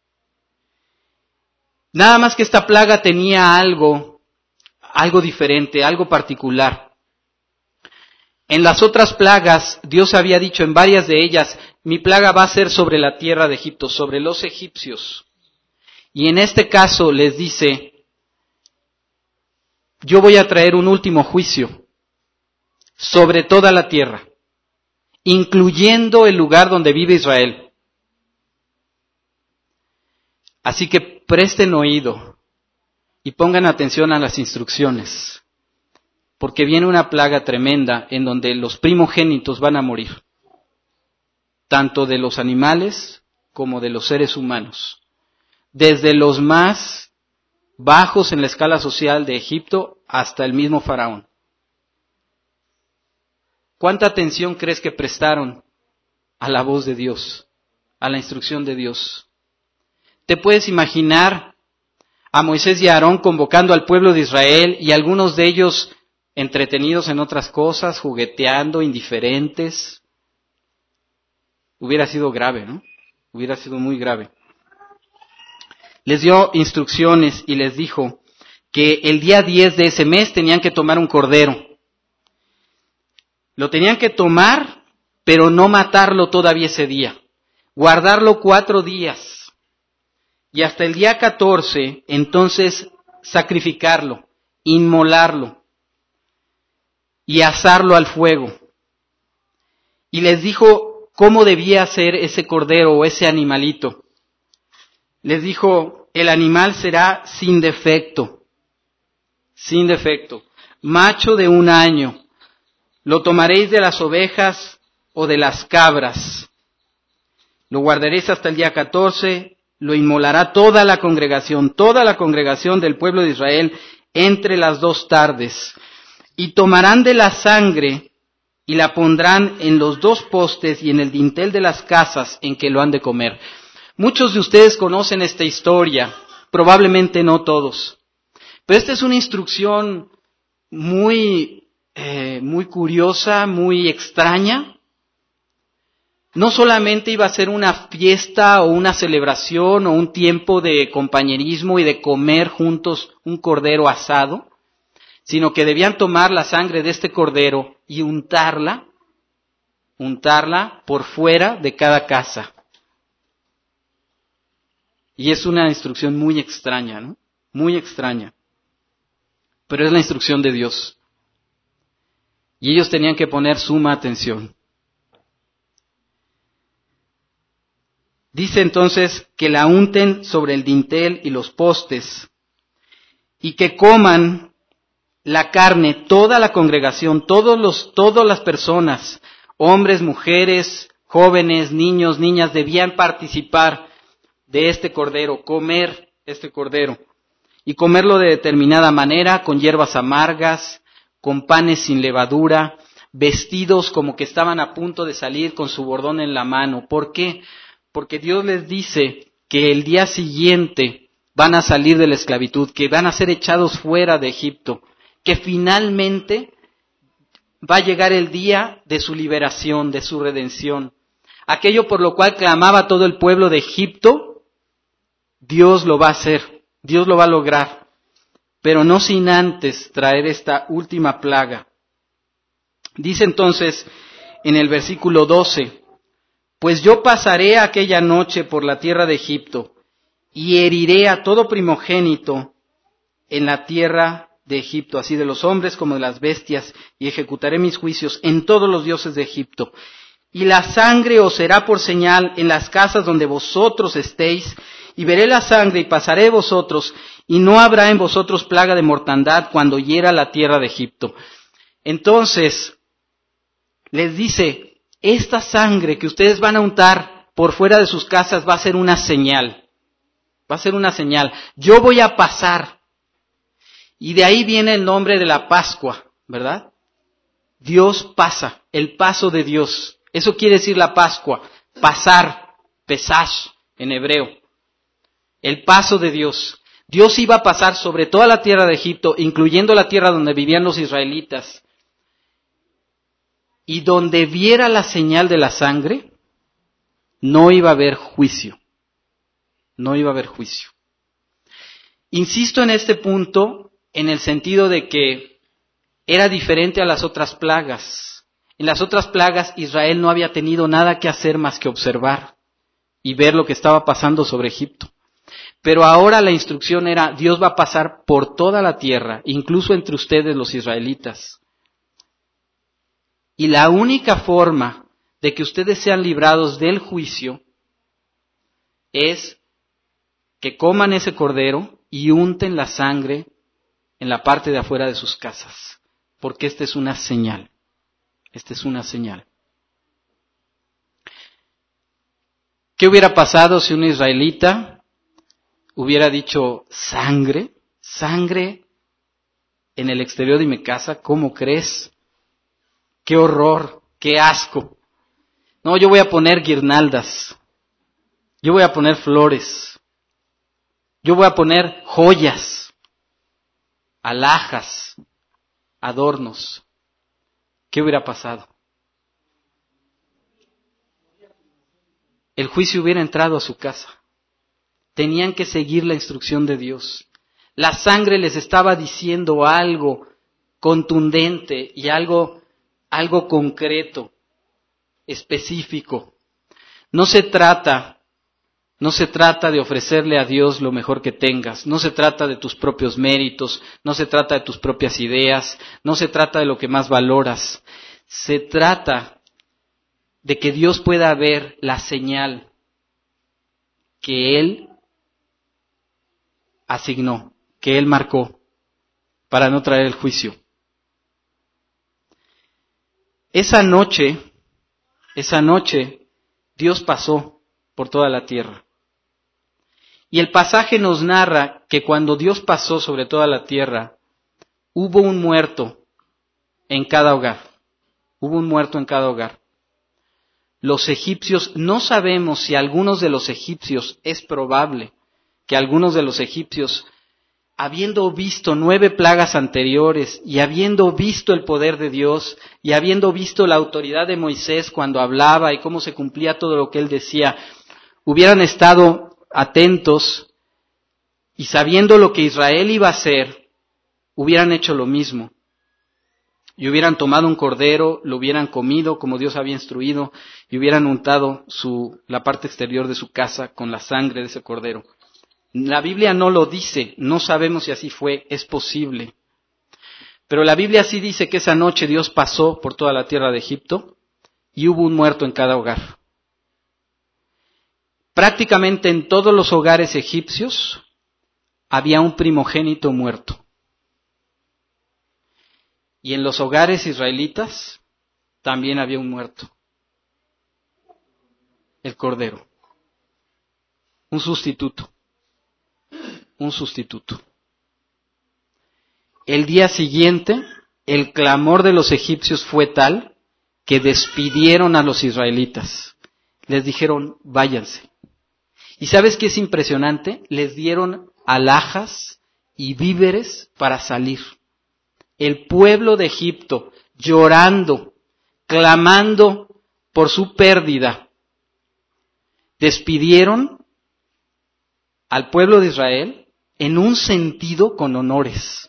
S1: Nada más que esta plaga tenía algo diferente, algo particular. En las otras plagas, Dios había dicho en varias de ellas, mi plaga va a ser sobre la tierra de Egipto, sobre los egipcios. Y en este caso les dice, yo voy a traer un último juicio sobre toda la tierra, incluyendo el lugar donde vive Israel. Así que presten oído y pongan atención a las instrucciones, porque viene una plaga tremenda en donde los primogénitos van a morir, tanto de los animales como de los seres humanos, desde los más bajos en la escala social de Egipto hasta el mismo faraón. ¿Cuánta atención crees que prestaron a la voz de Dios, a la instrucción de Dios? ¿Te puedes imaginar a Moisés y a Aarón convocando al pueblo de Israel y algunos de ellos entretenidos en otras cosas, jugueteando, indiferentes? Hubiera sido grave, ¿no? Hubiera sido muy grave. Les dio instrucciones y les dijo que el día 10 de ese mes tenían que tomar un cordero. Lo tenían que tomar, pero no matarlo todavía ese día. Guardarlo 4 días. Y hasta el día 14, entonces, sacrificarlo, inmolarlo y asarlo al fuego. y les dijo cómo debía ser ese cordero o ese animalito. Les dijo, el animal será sin defecto, macho de 1 año. Lo tomaréis de las ovejas o de las cabras. Lo guardaréis hasta el día 14, lo inmolará toda la congregación del pueblo de Israel entre las 2 tardes. Y tomarán de la sangre y la pondrán en los 2 postes y en el dintel de las casas en que lo han de comer. Muchos de ustedes conocen esta historia, probablemente no todos. Pero esta es una instrucción muy curiosa, muy extraña. No solamente iba a ser una fiesta o una celebración o un tiempo de compañerismo y de comer juntos un cordero asado, sino que debían tomar la sangre de este cordero y untarla por fuera de cada casa. Y es una instrucción muy extraña, ¿no? Muy extraña. Pero es la instrucción de Dios. Y ellos tenían que poner suma atención. Dice entonces que la unten sobre el dintel y los postes, y que coman la carne toda la congregación, todas las personas, hombres, mujeres, jóvenes, niños, niñas, debían participar de este cordero, comer este cordero, y comerlo de determinada manera, con hierbas amargas, con panes sin levadura, vestidos como que estaban a punto de salir con su bordón en la mano. ¿Por qué? Porque Dios les dice que el día siguiente van a salir de la esclavitud, que van a ser echados fuera de Egipto, que finalmente va a llegar el día de su liberación, de su redención. Aquello por lo cual clamaba todo el pueblo de Egipto, Dios lo va a hacer, Dios lo va a lograr, pero no sin antes traer esta última plaga. Dice entonces en el versículo 12, pues yo pasaré aquella noche por la tierra de Egipto y heriré a todo primogénito en la tierra de Egipto, así de los hombres como de las bestias, y ejecutaré mis juicios en todos los dioses de Egipto. Y la sangre os será por señal en las casas donde vosotros estéis, y veré la sangre y pasaré de vosotros, y no habrá en vosotros plaga de mortandad cuando hiera la tierra de Egipto. Entonces, les dice, esta sangre que ustedes van a untar por fuera de sus casas va a ser una señal. Va a ser una señal. Yo voy a pasar. Y de ahí viene el nombre de la Pascua, ¿verdad? Dios pasa, el paso de Dios. Eso quiere decir la Pascua, pasar, pesash en hebreo. El paso de Dios. Dios iba a pasar sobre toda la tierra de Egipto, incluyendo la tierra donde vivían los israelitas. Y donde viera la señal de la sangre, no iba a haber juicio. No iba a haber juicio. Insisto en este punto en el sentido de que era diferente a las otras plagas. En las otras plagas Israel no había tenido nada que hacer más que observar y ver lo que estaba pasando sobre Egipto. Pero ahora la instrucción era, Dios va a pasar por toda la tierra, incluso entre ustedes los israelitas. Y la única forma de que ustedes sean librados del juicio es que coman ese cordero y unten la sangre en la parte de afuera de sus casas, porque esta es una señal. Esta es una señal. ¿Qué hubiera pasado si un israelita hubiera dicho sangre en el exterior de mi casa? ¿Cómo crees? ¡Qué horror! ¡Qué asco! No, yo voy a poner guirnaldas. Yo voy a poner flores. Yo voy a poner joyas, alhajas, adornos. ¿Qué hubiera pasado? El juicio hubiera entrado a su casa. Tenían que seguir la instrucción de Dios. La sangre les estaba diciendo algo contundente y algo concreto, específico. No se trata de ofrecerle a Dios lo mejor que tengas, no se trata de tus propios méritos, no se trata de tus propias ideas, no se trata de lo que más valoras, se trata de que Dios pueda ver la señal que Él asignó, que Él marcó para no traer el juicio. Esa noche, Dios pasó por toda la tierra. Y el pasaje nos narra que cuando Dios pasó sobre toda la tierra, hubo un muerto en cada hogar. Hubo un muerto en cada hogar. Los egipcios, no sabemos si algunos de los egipcios, es probable que algunos de los egipcios, habiendo visto 9 plagas anteriores y habiendo visto el poder de Dios y habiendo visto la autoridad de Moisés cuando hablaba y cómo se cumplía todo lo que él decía, hubieran estado atentos y sabiendo lo que Israel iba a hacer, hubieran hecho lo mismo. Y hubieran tomado un cordero, lo hubieran comido como Dios había instruido y hubieran untado la parte exterior de su casa con la sangre de ese cordero. La Biblia no lo dice, no sabemos si así fue, es posible. Pero la Biblia sí dice que esa noche Dios pasó por toda la tierra de Egipto y hubo un muerto en cada hogar. Prácticamente en todos los hogares egipcios había un primogénito muerto. Y en los hogares israelitas también había un muerto. El cordero. Un sustituto. El día siguiente, el clamor de los egipcios fue tal que despidieron a los israelitas. Les dijeron, váyanse. ¿Y sabes qué es impresionante? Les dieron alhajas y víveres para salir. El pueblo de Egipto, llorando, clamando por su pérdida, despidieron al pueblo de Israel en un sentido con honores.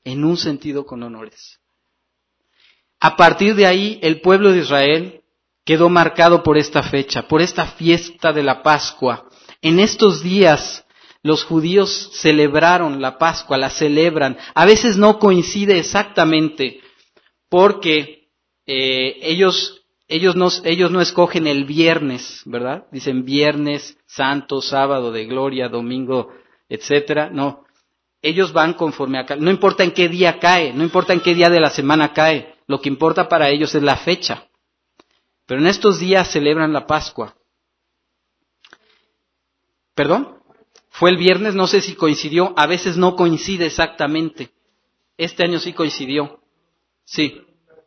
S1: A partir de ahí, el pueblo de Israel quedó marcado por esta fecha, por esta fiesta de la Pascua. En estos días, los judíos celebraron la Pascua, la celebran. A veces no coincide exactamente porque ellos no escogen el viernes, ¿verdad? Dicen viernes, santo, sábado de gloria, domingo, etcétera. No, ellos van conforme a... No importa en qué día cae, no importa en qué día de la semana cae. Lo que importa para ellos es la fecha. Pero en estos días celebran la Pascua. ¿Perdón? Fue el viernes, no sé si coincidió, a veces no coincide exactamente. Este año sí coincidió. Sí.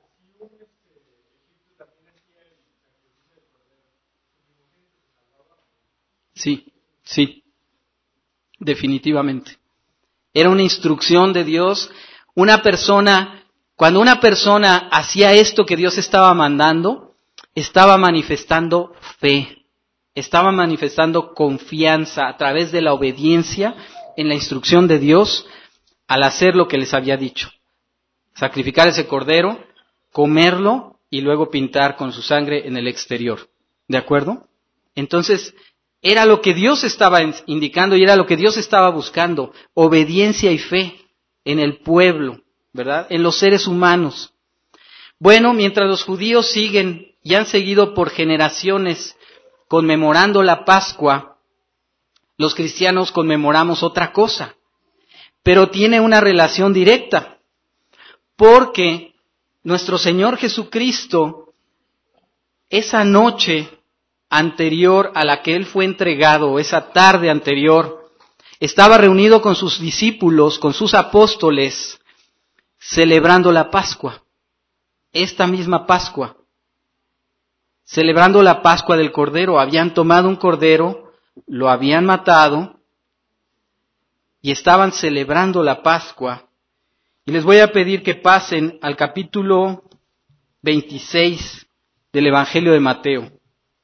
S1: Sí, definitivamente. Era una instrucción de Dios. Cuando una persona hacía esto que Dios estaba mandando, estaba manifestando fe, estaba manifestando confianza a través de la obediencia en la instrucción de Dios al hacer lo que les había dicho. Sacrificar ese cordero, comerlo y luego pintar con su sangre en el exterior. ¿De acuerdo? Entonces, era lo que Dios estaba indicando y era lo que Dios estaba buscando. Obediencia y fe en el pueblo, ¿verdad? En los seres humanos. Bueno, mientras los judíos siguen y han seguido por generaciones conmemorando la Pascua, los cristianos conmemoramos otra cosa. Pero tiene una relación directa. Porque nuestro Señor Jesucristo, esa noche anterior a la que Él fue entregado, esa tarde anterior, estaba reunido con sus discípulos, con sus apóstoles, celebrando la Pascua. Esta misma Pascua. Celebrando la Pascua del Cordero. Habían tomado un cordero, lo habían matado y estaban celebrando la Pascua. Y les voy a pedir que pasen al capítulo 26 del Evangelio de Mateo.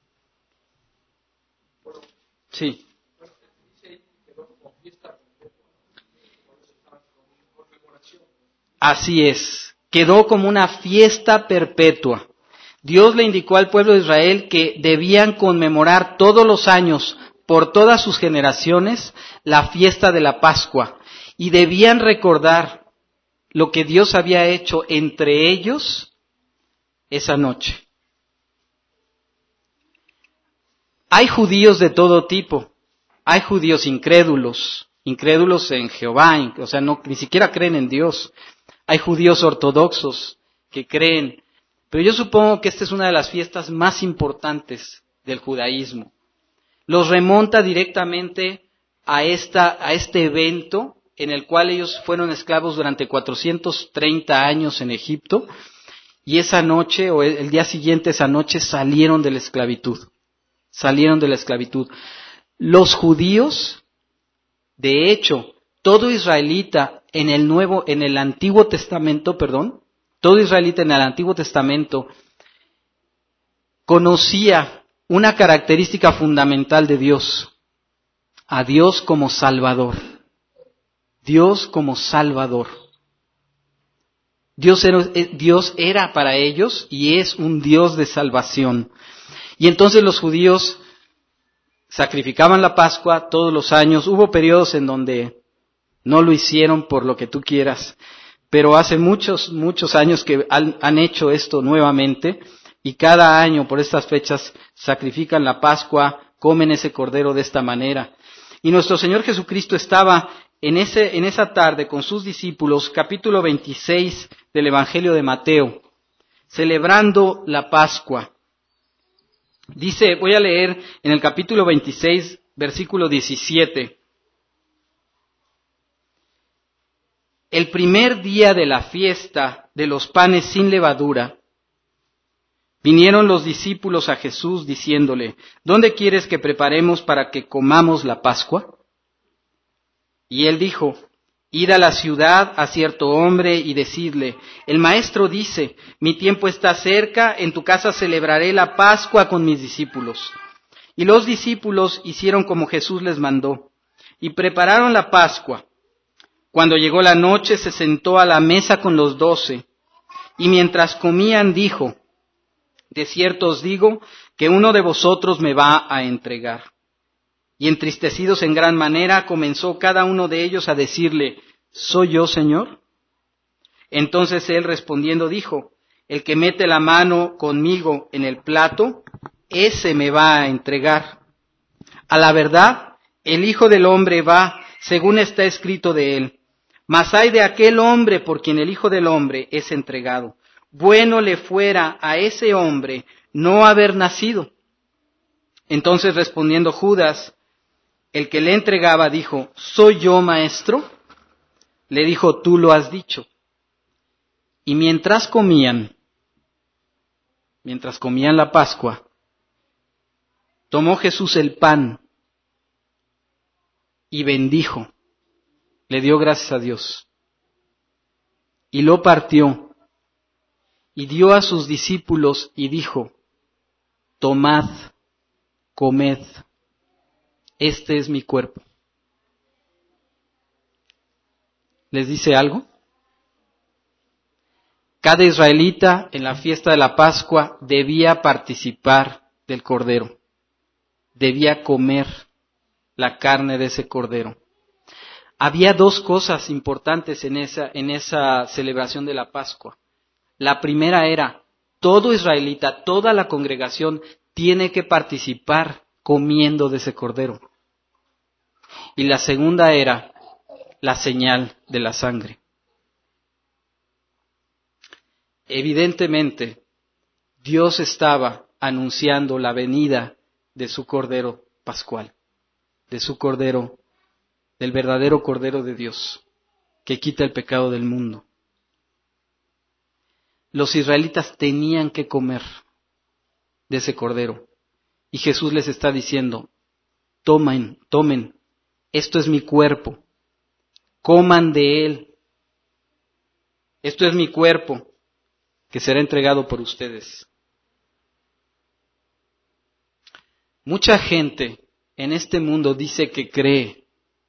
S1: Sí. Así es. Quedó como una fiesta perpetua. Dios le indicó al pueblo de Israel que debían conmemorar todos los años, por todas sus generaciones, la fiesta de la Pascua. Y debían recordar lo que Dios había hecho entre ellos esa noche. Hay judíos de todo tipo. Hay judíos incrédulos en Jehová, o sea, ni siquiera creen en Dios. Hay judíos ortodoxos que creen. Pero yo supongo que esta es una de las fiestas más importantes del judaísmo. Los remonta directamente a este evento en el cual ellos fueron esclavos durante 430 años en Egipto, y esa noche, o el día siguiente, esa noche, salieron de la esclavitud. Los judíos, de hecho, todo israelita en el Antiguo Testamento, todo israelita en el Antiguo Testamento conocía una característica fundamental de Dios: a Dios como Salvador. Dios como Salvador. Dios era para ellos y es un Dios de salvación. Y entonces los judíos sacrificaban la Pascua todos los años. Hubo periodos en donde no lo hicieron por lo que tú quieras, pero hace muchos años que han hecho esto nuevamente, y cada año por estas fechas sacrifican la Pascua, comen ese cordero de esta manera. Y nuestro Señor Jesucristo estaba en esa tarde con sus discípulos, capítulo 26 del Evangelio de Mateo, celebrando la Pascua. Dice, voy a leer en el capítulo 26, versículo 17. El primer día de la fiesta de los panes sin levadura, vinieron los discípulos a Jesús diciéndole: ¿Dónde quieres que preparemos para que comamos la Pascua? Y él dijo: Id a la ciudad a cierto hombre y decidle: el maestro dice, mi tiempo está cerca, en tu casa celebraré la Pascua con mis discípulos. Y los discípulos hicieron como Jesús les mandó, y prepararon la Pascua. Cuando llegó la noche, se sentó a la mesa con los 12, y mientras comían dijo: de cierto os digo que uno de vosotros me va a entregar. Y entristecidos en gran manera, comenzó cada uno de ellos a decirle: ¿soy yo, Señor? Entonces él respondiendo dijo: el que mete la mano conmigo en el plato, ese me va a entregar. A la verdad, el Hijo del Hombre va, según está escrito de él. Mas ay de aquel hombre por quien el Hijo del Hombre es entregado. Bueno le fuera a ese hombre no haber nacido. Entonces respondiendo Judas, el que le entregaba, dijo: ¿soy yo, maestro? Le dijo: tú lo has dicho. Y mientras comían la Pascua, tomó Jesús el pan y bendijo, le dio gracias a Dios, y lo partió, y dio a sus discípulos y dijo: tomad, comed, este es mi cuerpo. ¿Les dice algo? Cada israelita en la fiesta de la Pascua debía participar del cordero, debía comer la carne de ese cordero. Había dos cosas importantes en esa celebración de la Pascua. La primera era: todo israelita, toda la congregación tiene que participar comiendo de ese cordero. Y la segunda era la señal de la sangre. Evidentemente, Dios estaba anunciando la venida de su Cordero Pascual, de su Cordero, del verdadero Cordero de Dios, que quita el pecado del mundo. Los israelitas tenían que comer de ese Cordero, y Jesús les está diciendo: tomen, esto es mi cuerpo, coman de él, esto es mi cuerpo, que será entregado por ustedes. Mucha gente en este mundo dice que cree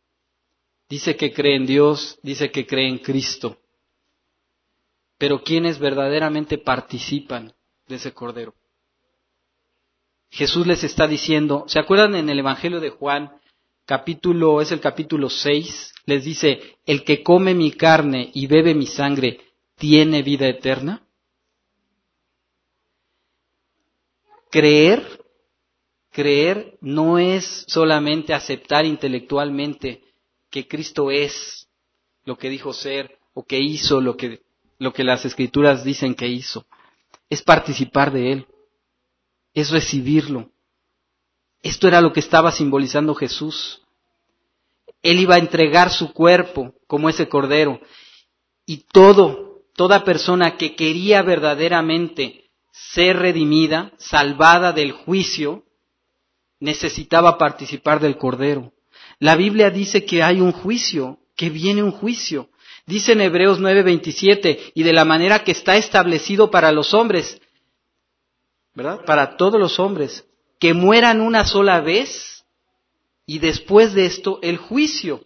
S1: en Dios, dice que cree en Cristo, pero ¿quiénes verdaderamente participan de ese Cordero? Jesús les está diciendo, ¿se acuerdan en el Evangelio de Juan, es el capítulo 6, les dice: el que come mi carne y bebe mi sangre tiene vida eterna? Creer Creer no es solamente aceptar intelectualmente que Cristo es lo que dijo ser o que hizo lo que las Escrituras dicen que hizo. Es participar de Él, es recibirlo. Esto era lo que estaba simbolizando Jesús. Él iba a entregar su cuerpo como ese cordero y toda persona que quería verdaderamente ser redimida, salvada del juicio, necesitaba participar del cordero. La Biblia dice que hay un juicio, que viene un juicio. Dice en Hebreos 9:27, y de la manera que está establecido para los hombres, ¿verdad? Para todos los hombres, que mueran una sola vez y después de esto el juicio.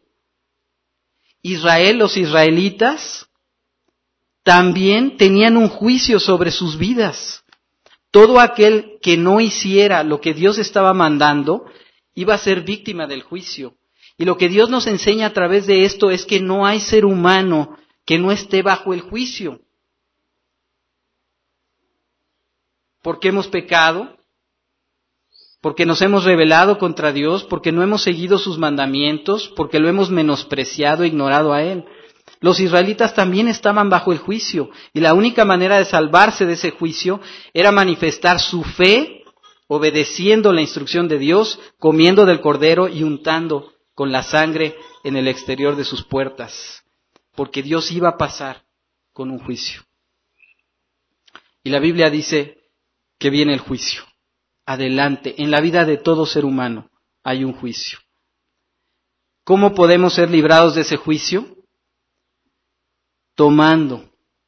S1: Los israelitas, también tenían un juicio sobre sus vidas. Todo aquel que no hiciera lo que Dios estaba mandando iba a ser víctima del juicio. Y lo que Dios nos enseña a través de esto es que no hay ser humano que no esté bajo el juicio. Porque hemos pecado, porque nos hemos rebelado contra Dios, porque no hemos seguido sus mandamientos, porque lo hemos menospreciado, ignorado a Él. Los israelitas también estaban bajo el juicio, y la única manera de salvarse de ese juicio era manifestar su fe, obedeciendo la instrucción de Dios, comiendo del cordero y untando con la sangre en el exterior de sus puertas, porque Dios iba a pasar con un juicio. Y la Biblia dice que viene el juicio. Adelante, en la vida de todo ser humano hay un juicio. ¿Cómo podemos ser librados de ese juicio? Tomando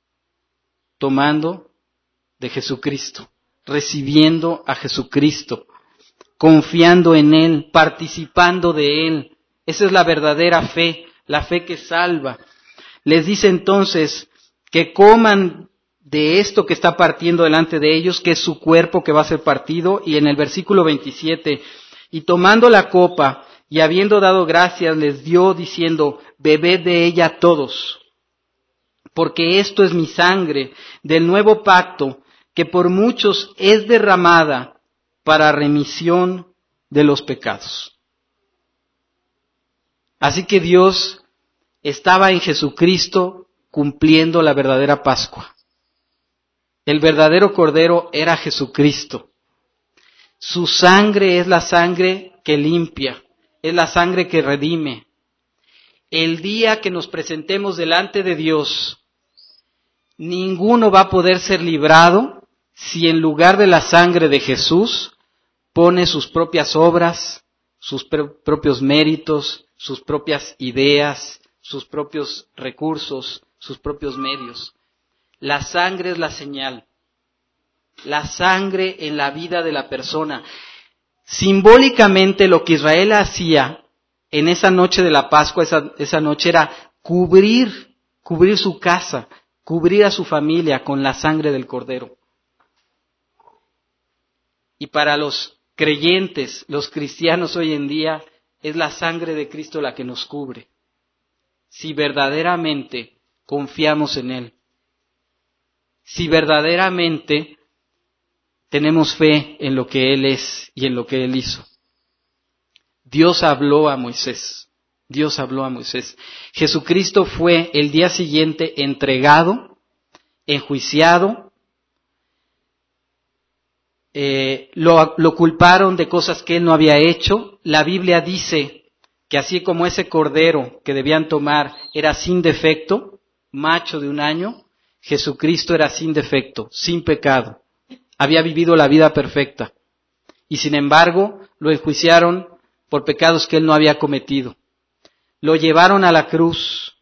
S1: de Jesucristo, recibiendo a Jesucristo, confiando en Él, participando de Él. Esa es la verdadera fe, la fe que salva. Les dice entonces que coman de esto que está partiendo delante de ellos, que es su cuerpo que va a ser partido, y en el versículo 27, y tomando la copa, y habiendo dado gracias, les dio diciendo, bebed de ella todos, porque esto es mi sangre del nuevo pacto, que por muchos es derramada para remisión de los pecados. Así que Dios estaba en Jesucristo cumpliendo la verdadera Pascua. El verdadero Cordero era Jesucristo. Su sangre es la sangre que limpia, es la sangre que redime. El día que nos presentemos delante de Dios, ninguno va a poder ser librado si en lugar de la sangre de Jesús pone sus propias obras, sus propios méritos, sus propias ideas, sus propios recursos, sus propios medios. La sangre es la señal. La sangre en la vida de la persona. Simbólicamente lo que Israel hacía en esa noche de la Pascua, esa noche era cubrir su casa, cubrir a su familia con la sangre del Cordero. Y para los creyentes, los cristianos hoy en día, es la sangre de Cristo la que nos cubre. Si verdaderamente confiamos en Él. Si verdaderamente tenemos fe en lo que Él es y en lo que Él hizo. Dios habló a Moisés. Jesucristo fue el día siguiente entregado, enjuiciado. Lo culparon de cosas que Él no había hecho. La Biblia dice que así como ese cordero que debían tomar era sin defecto, macho de 1 año, Jesucristo era sin defecto, sin pecado. Había vivido la vida perfecta. Y sin embargo, lo enjuiciaron por pecados que Él no había cometido. Lo llevaron a la cruz.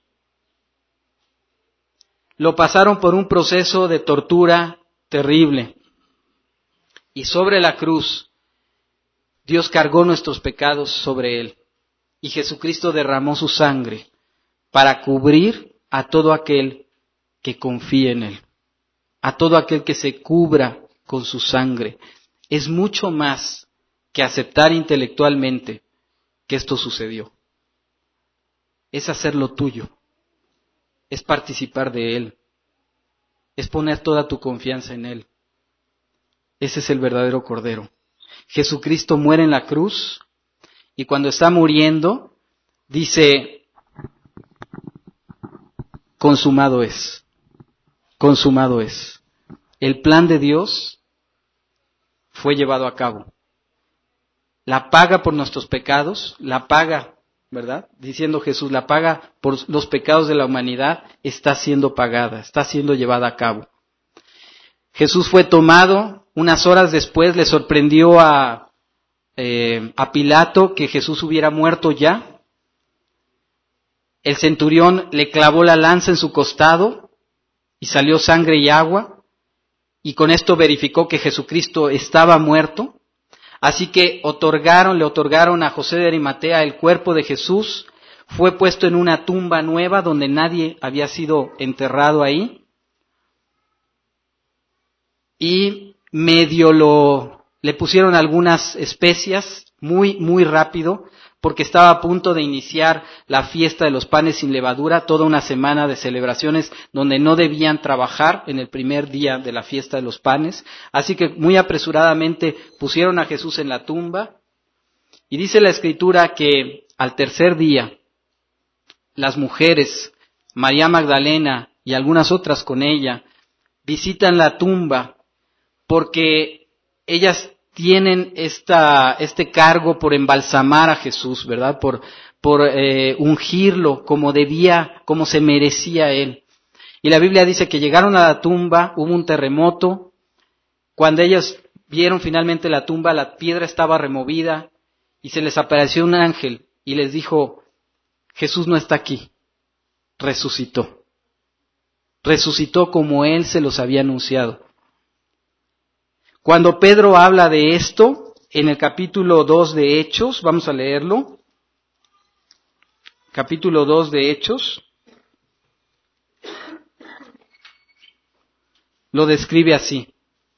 S1: Lo pasaron por un proceso de tortura terrible. Y sobre la cruz, Dios cargó nuestros pecados sobre Él. Y Jesucristo derramó su sangre para cubrir a todo aquel que confíe en Él. A todo aquel que se cubra con su sangre. Es mucho más que aceptar intelectualmente que esto sucedió. Es hacerlo tuyo. Es participar de Él. Es poner toda tu confianza en Él. Ese es el verdadero Cordero. Jesucristo muere en la cruz y cuando está muriendo dice, consumado es, consumado es. El plan de Dios fue llevado a cabo. La paga por nuestros pecados, la paga, ¿verdad? Diciendo Jesús, la paga por los pecados de la humanidad está siendo pagada, está siendo llevada a cabo. Jesús fue tomado, unas horas después le sorprendió a Pilato que Jesús hubiera muerto ya. El centurión le clavó la lanza en su costado y salió sangre y agua, y con esto verificó que Jesucristo estaba muerto. Así que le otorgaron a José de Arimatea el cuerpo de Jesús, fue puesto en una tumba nueva donde nadie había sido enterrado ahí, y le pusieron algunas especias muy rápido, porque estaba a punto de iniciar la fiesta de los panes sin levadura, toda una semana de celebraciones donde no debían trabajar en el primer día de la fiesta de los panes. Así que muy apresuradamente pusieron a Jesús en la tumba, y dice la Escritura que al tercer día las mujeres, María Magdalena y algunas otras con ella, visitan la tumba porque ellas tienen este cargo por embalsamar a Jesús, ¿verdad? Por ungirlo como se merecía él. Y la Biblia dice que llegaron a la tumba, hubo un terremoto. Cuando ellas vieron finalmente la tumba, la piedra estaba removida y se les apareció un ángel y les dijo, Jesús no está aquí, resucitó. Resucitó como él se los había anunciado. Cuando Pedro habla de esto, en el capítulo 2 de Hechos, vamos a leerlo, capítulo 2 de Hechos, lo describe así.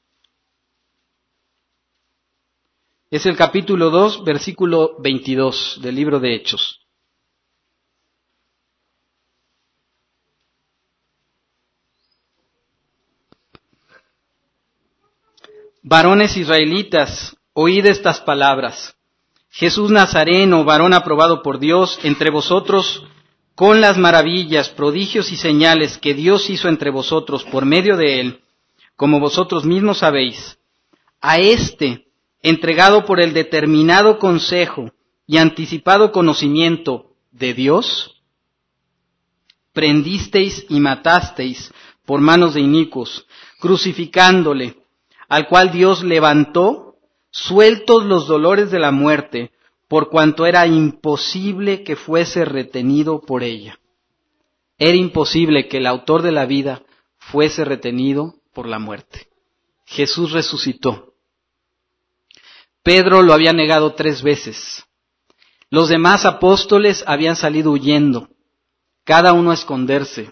S1: Es el capítulo 2, versículo 22 del libro de Hechos. Varones israelitas, oíd estas palabras. Jesús Nazareno, varón aprobado por Dios, entre vosotros, con las maravillas, prodigios y señales que Dios hizo entre vosotros por medio de él, como vosotros mismos sabéis, a éste, entregado por el determinado consejo y anticipado conocimiento de Dios, prendisteis y matasteis por manos de inicuos, crucificándole, al cual Dios levantó, sueltos los dolores de la muerte, por cuanto era imposible que fuese retenido por ella. Era imposible que el autor de la vida fuese retenido por la muerte. Jesús resucitó. Pedro lo había negado 3 veces. Los demás apóstoles habían salido huyendo, cada uno a esconderse.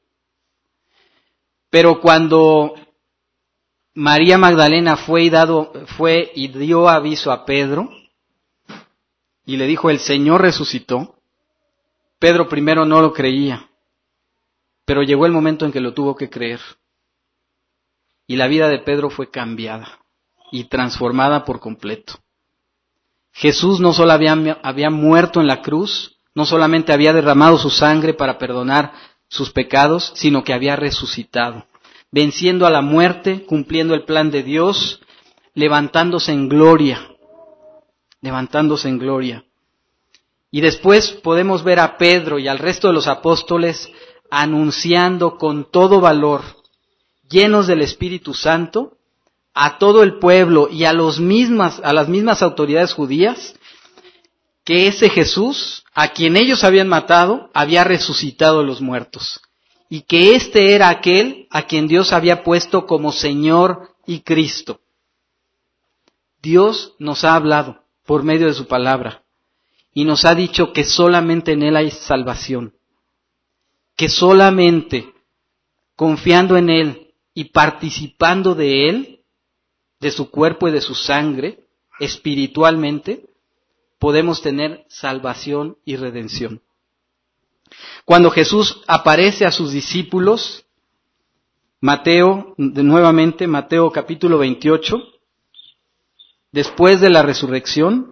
S1: Pero cuando María Magdalena fue y dio aviso a Pedro y le dijo, el Señor resucitó, Pedro primero no lo creía, pero llegó el momento en que lo tuvo que creer. Y la vida de Pedro fue cambiada y transformada por completo. Jesús no solo había muerto en la cruz, no solamente había derramado su sangre para perdonar sus pecados, sino que había resucitado, venciendo a la muerte, cumpliendo el plan de Dios, levantándose en gloria. Y después podemos ver a Pedro y al resto de los apóstoles anunciando con todo valor, llenos del Espíritu Santo, a todo el pueblo y a las mismas autoridades judías, que ese Jesús, a quien ellos habían matado, había resucitado de los muertos. Y que este era aquel a quien Dios había puesto como Señor y Cristo. Dios nos ha hablado por medio de su palabra y nos ha dicho que solamente en Él hay salvación. Que solamente confiando en Él y participando de Él, de su cuerpo y de su sangre, espiritualmente, podemos tener salvación y redención. Cuando Jesús aparece a sus discípulos, Mateo capítulo 28, después de la resurrección,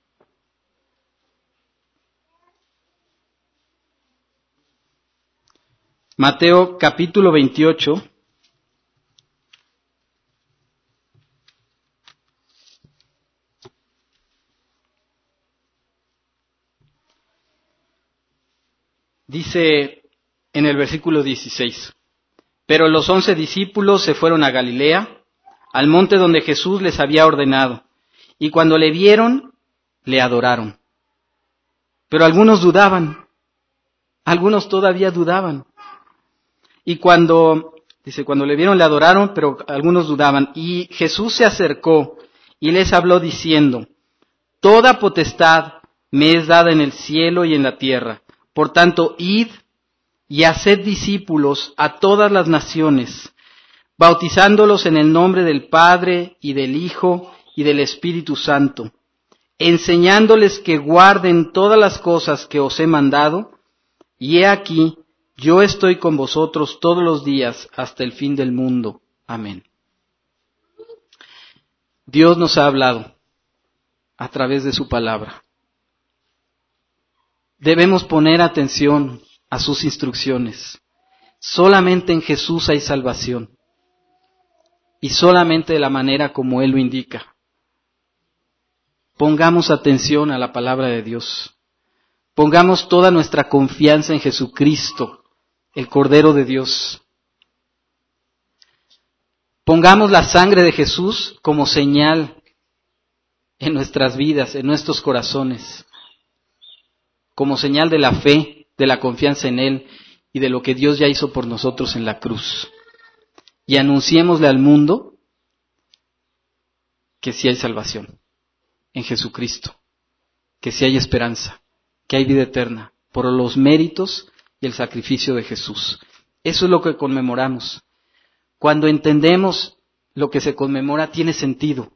S1: Mateo capítulo 28, dice en el versículo 16, pero los 11 discípulos se fueron a Galilea, al monte donde Jesús les había ordenado, y cuando le vieron, le adoraron. Pero algunos dudaban, algunos todavía dudaban. Y cuando le vieron, le adoraron, pero algunos dudaban. Y Jesús se acercó y les habló diciendo, toda potestad me es dada en el cielo y en la tierra. Por tanto, id y haced discípulos a todas las naciones, bautizándolos en el nombre del Padre y del Hijo y del Espíritu Santo, enseñándoles que guarden todas las cosas que os he mandado, y he aquí, yo estoy con vosotros todos los días hasta el fin del mundo. Amén. Dios nos ha hablado a través de su palabra. Debemos poner atención a sus instrucciones. Solamente en Jesús hay salvación. Y solamente de la manera como Él lo indica. Pongamos atención a la palabra de Dios. Pongamos toda nuestra confianza en Jesucristo, el Cordero de Dios. Pongamos la sangre de Jesús como señal en nuestras vidas, en nuestros corazones, como señal de la fe, de la confianza en Él y de lo que Dios ya hizo por nosotros en la cruz. Y anunciémosle al mundo que sí hay salvación en Jesucristo, que sí hay esperanza, que hay vida eterna por los méritos y el sacrificio de Jesús. Eso es lo que conmemoramos. Cuando entendemos lo que se conmemora, tiene sentido.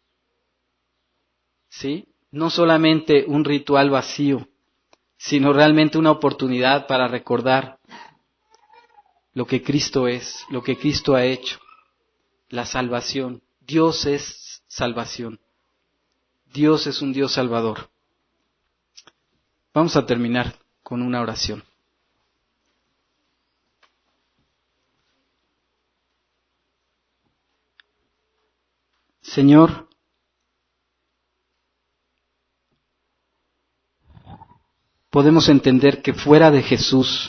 S1: ¿Sí? No solamente un ritual vacío, sino realmente una oportunidad para recordar lo que Cristo es, lo que Cristo ha hecho, la salvación. Dios es salvación. Dios es un Dios salvador. Vamos a terminar con una oración. Señor, podemos entender que fuera de Jesús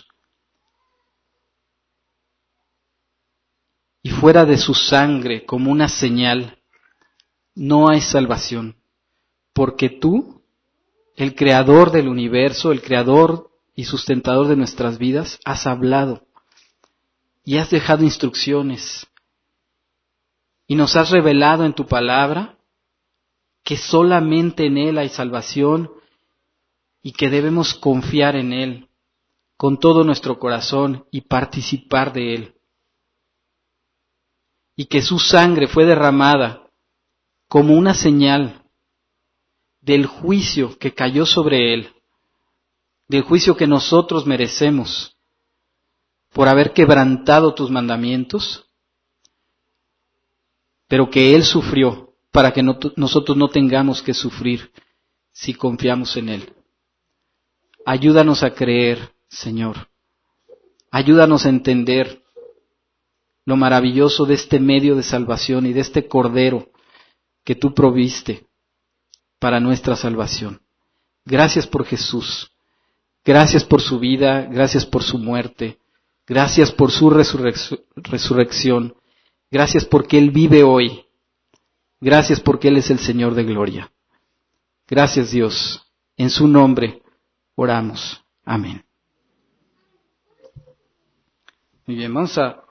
S1: y fuera de su sangre como una señal, no hay salvación, porque tú, el creador del universo, el creador y sustentador de nuestras vidas, has hablado y has dejado instrucciones y nos has revelado en tu palabra que solamente en Él hay salvación y que debemos confiar en Él con todo nuestro corazón y participar de Él. Y que su sangre fue derramada como una señal del juicio que cayó sobre Él, del juicio que nosotros merecemos por haber quebrantado tus mandamientos, pero que Él sufrió para que nosotros no tengamos que sufrir si confiamos en Él. Ayúdanos a creer, Señor. Ayúdanos a entender lo maravilloso de este medio de salvación y de este Cordero que tú proviste para nuestra salvación. Gracias por Jesús. Gracias por su vida. Gracias por su muerte. Gracias por su resurrección. Gracias porque Él vive hoy. Gracias porque Él es el Señor de gloria. Gracias, Dios. En su nombre oramos. Amén. Muy bien, vamos a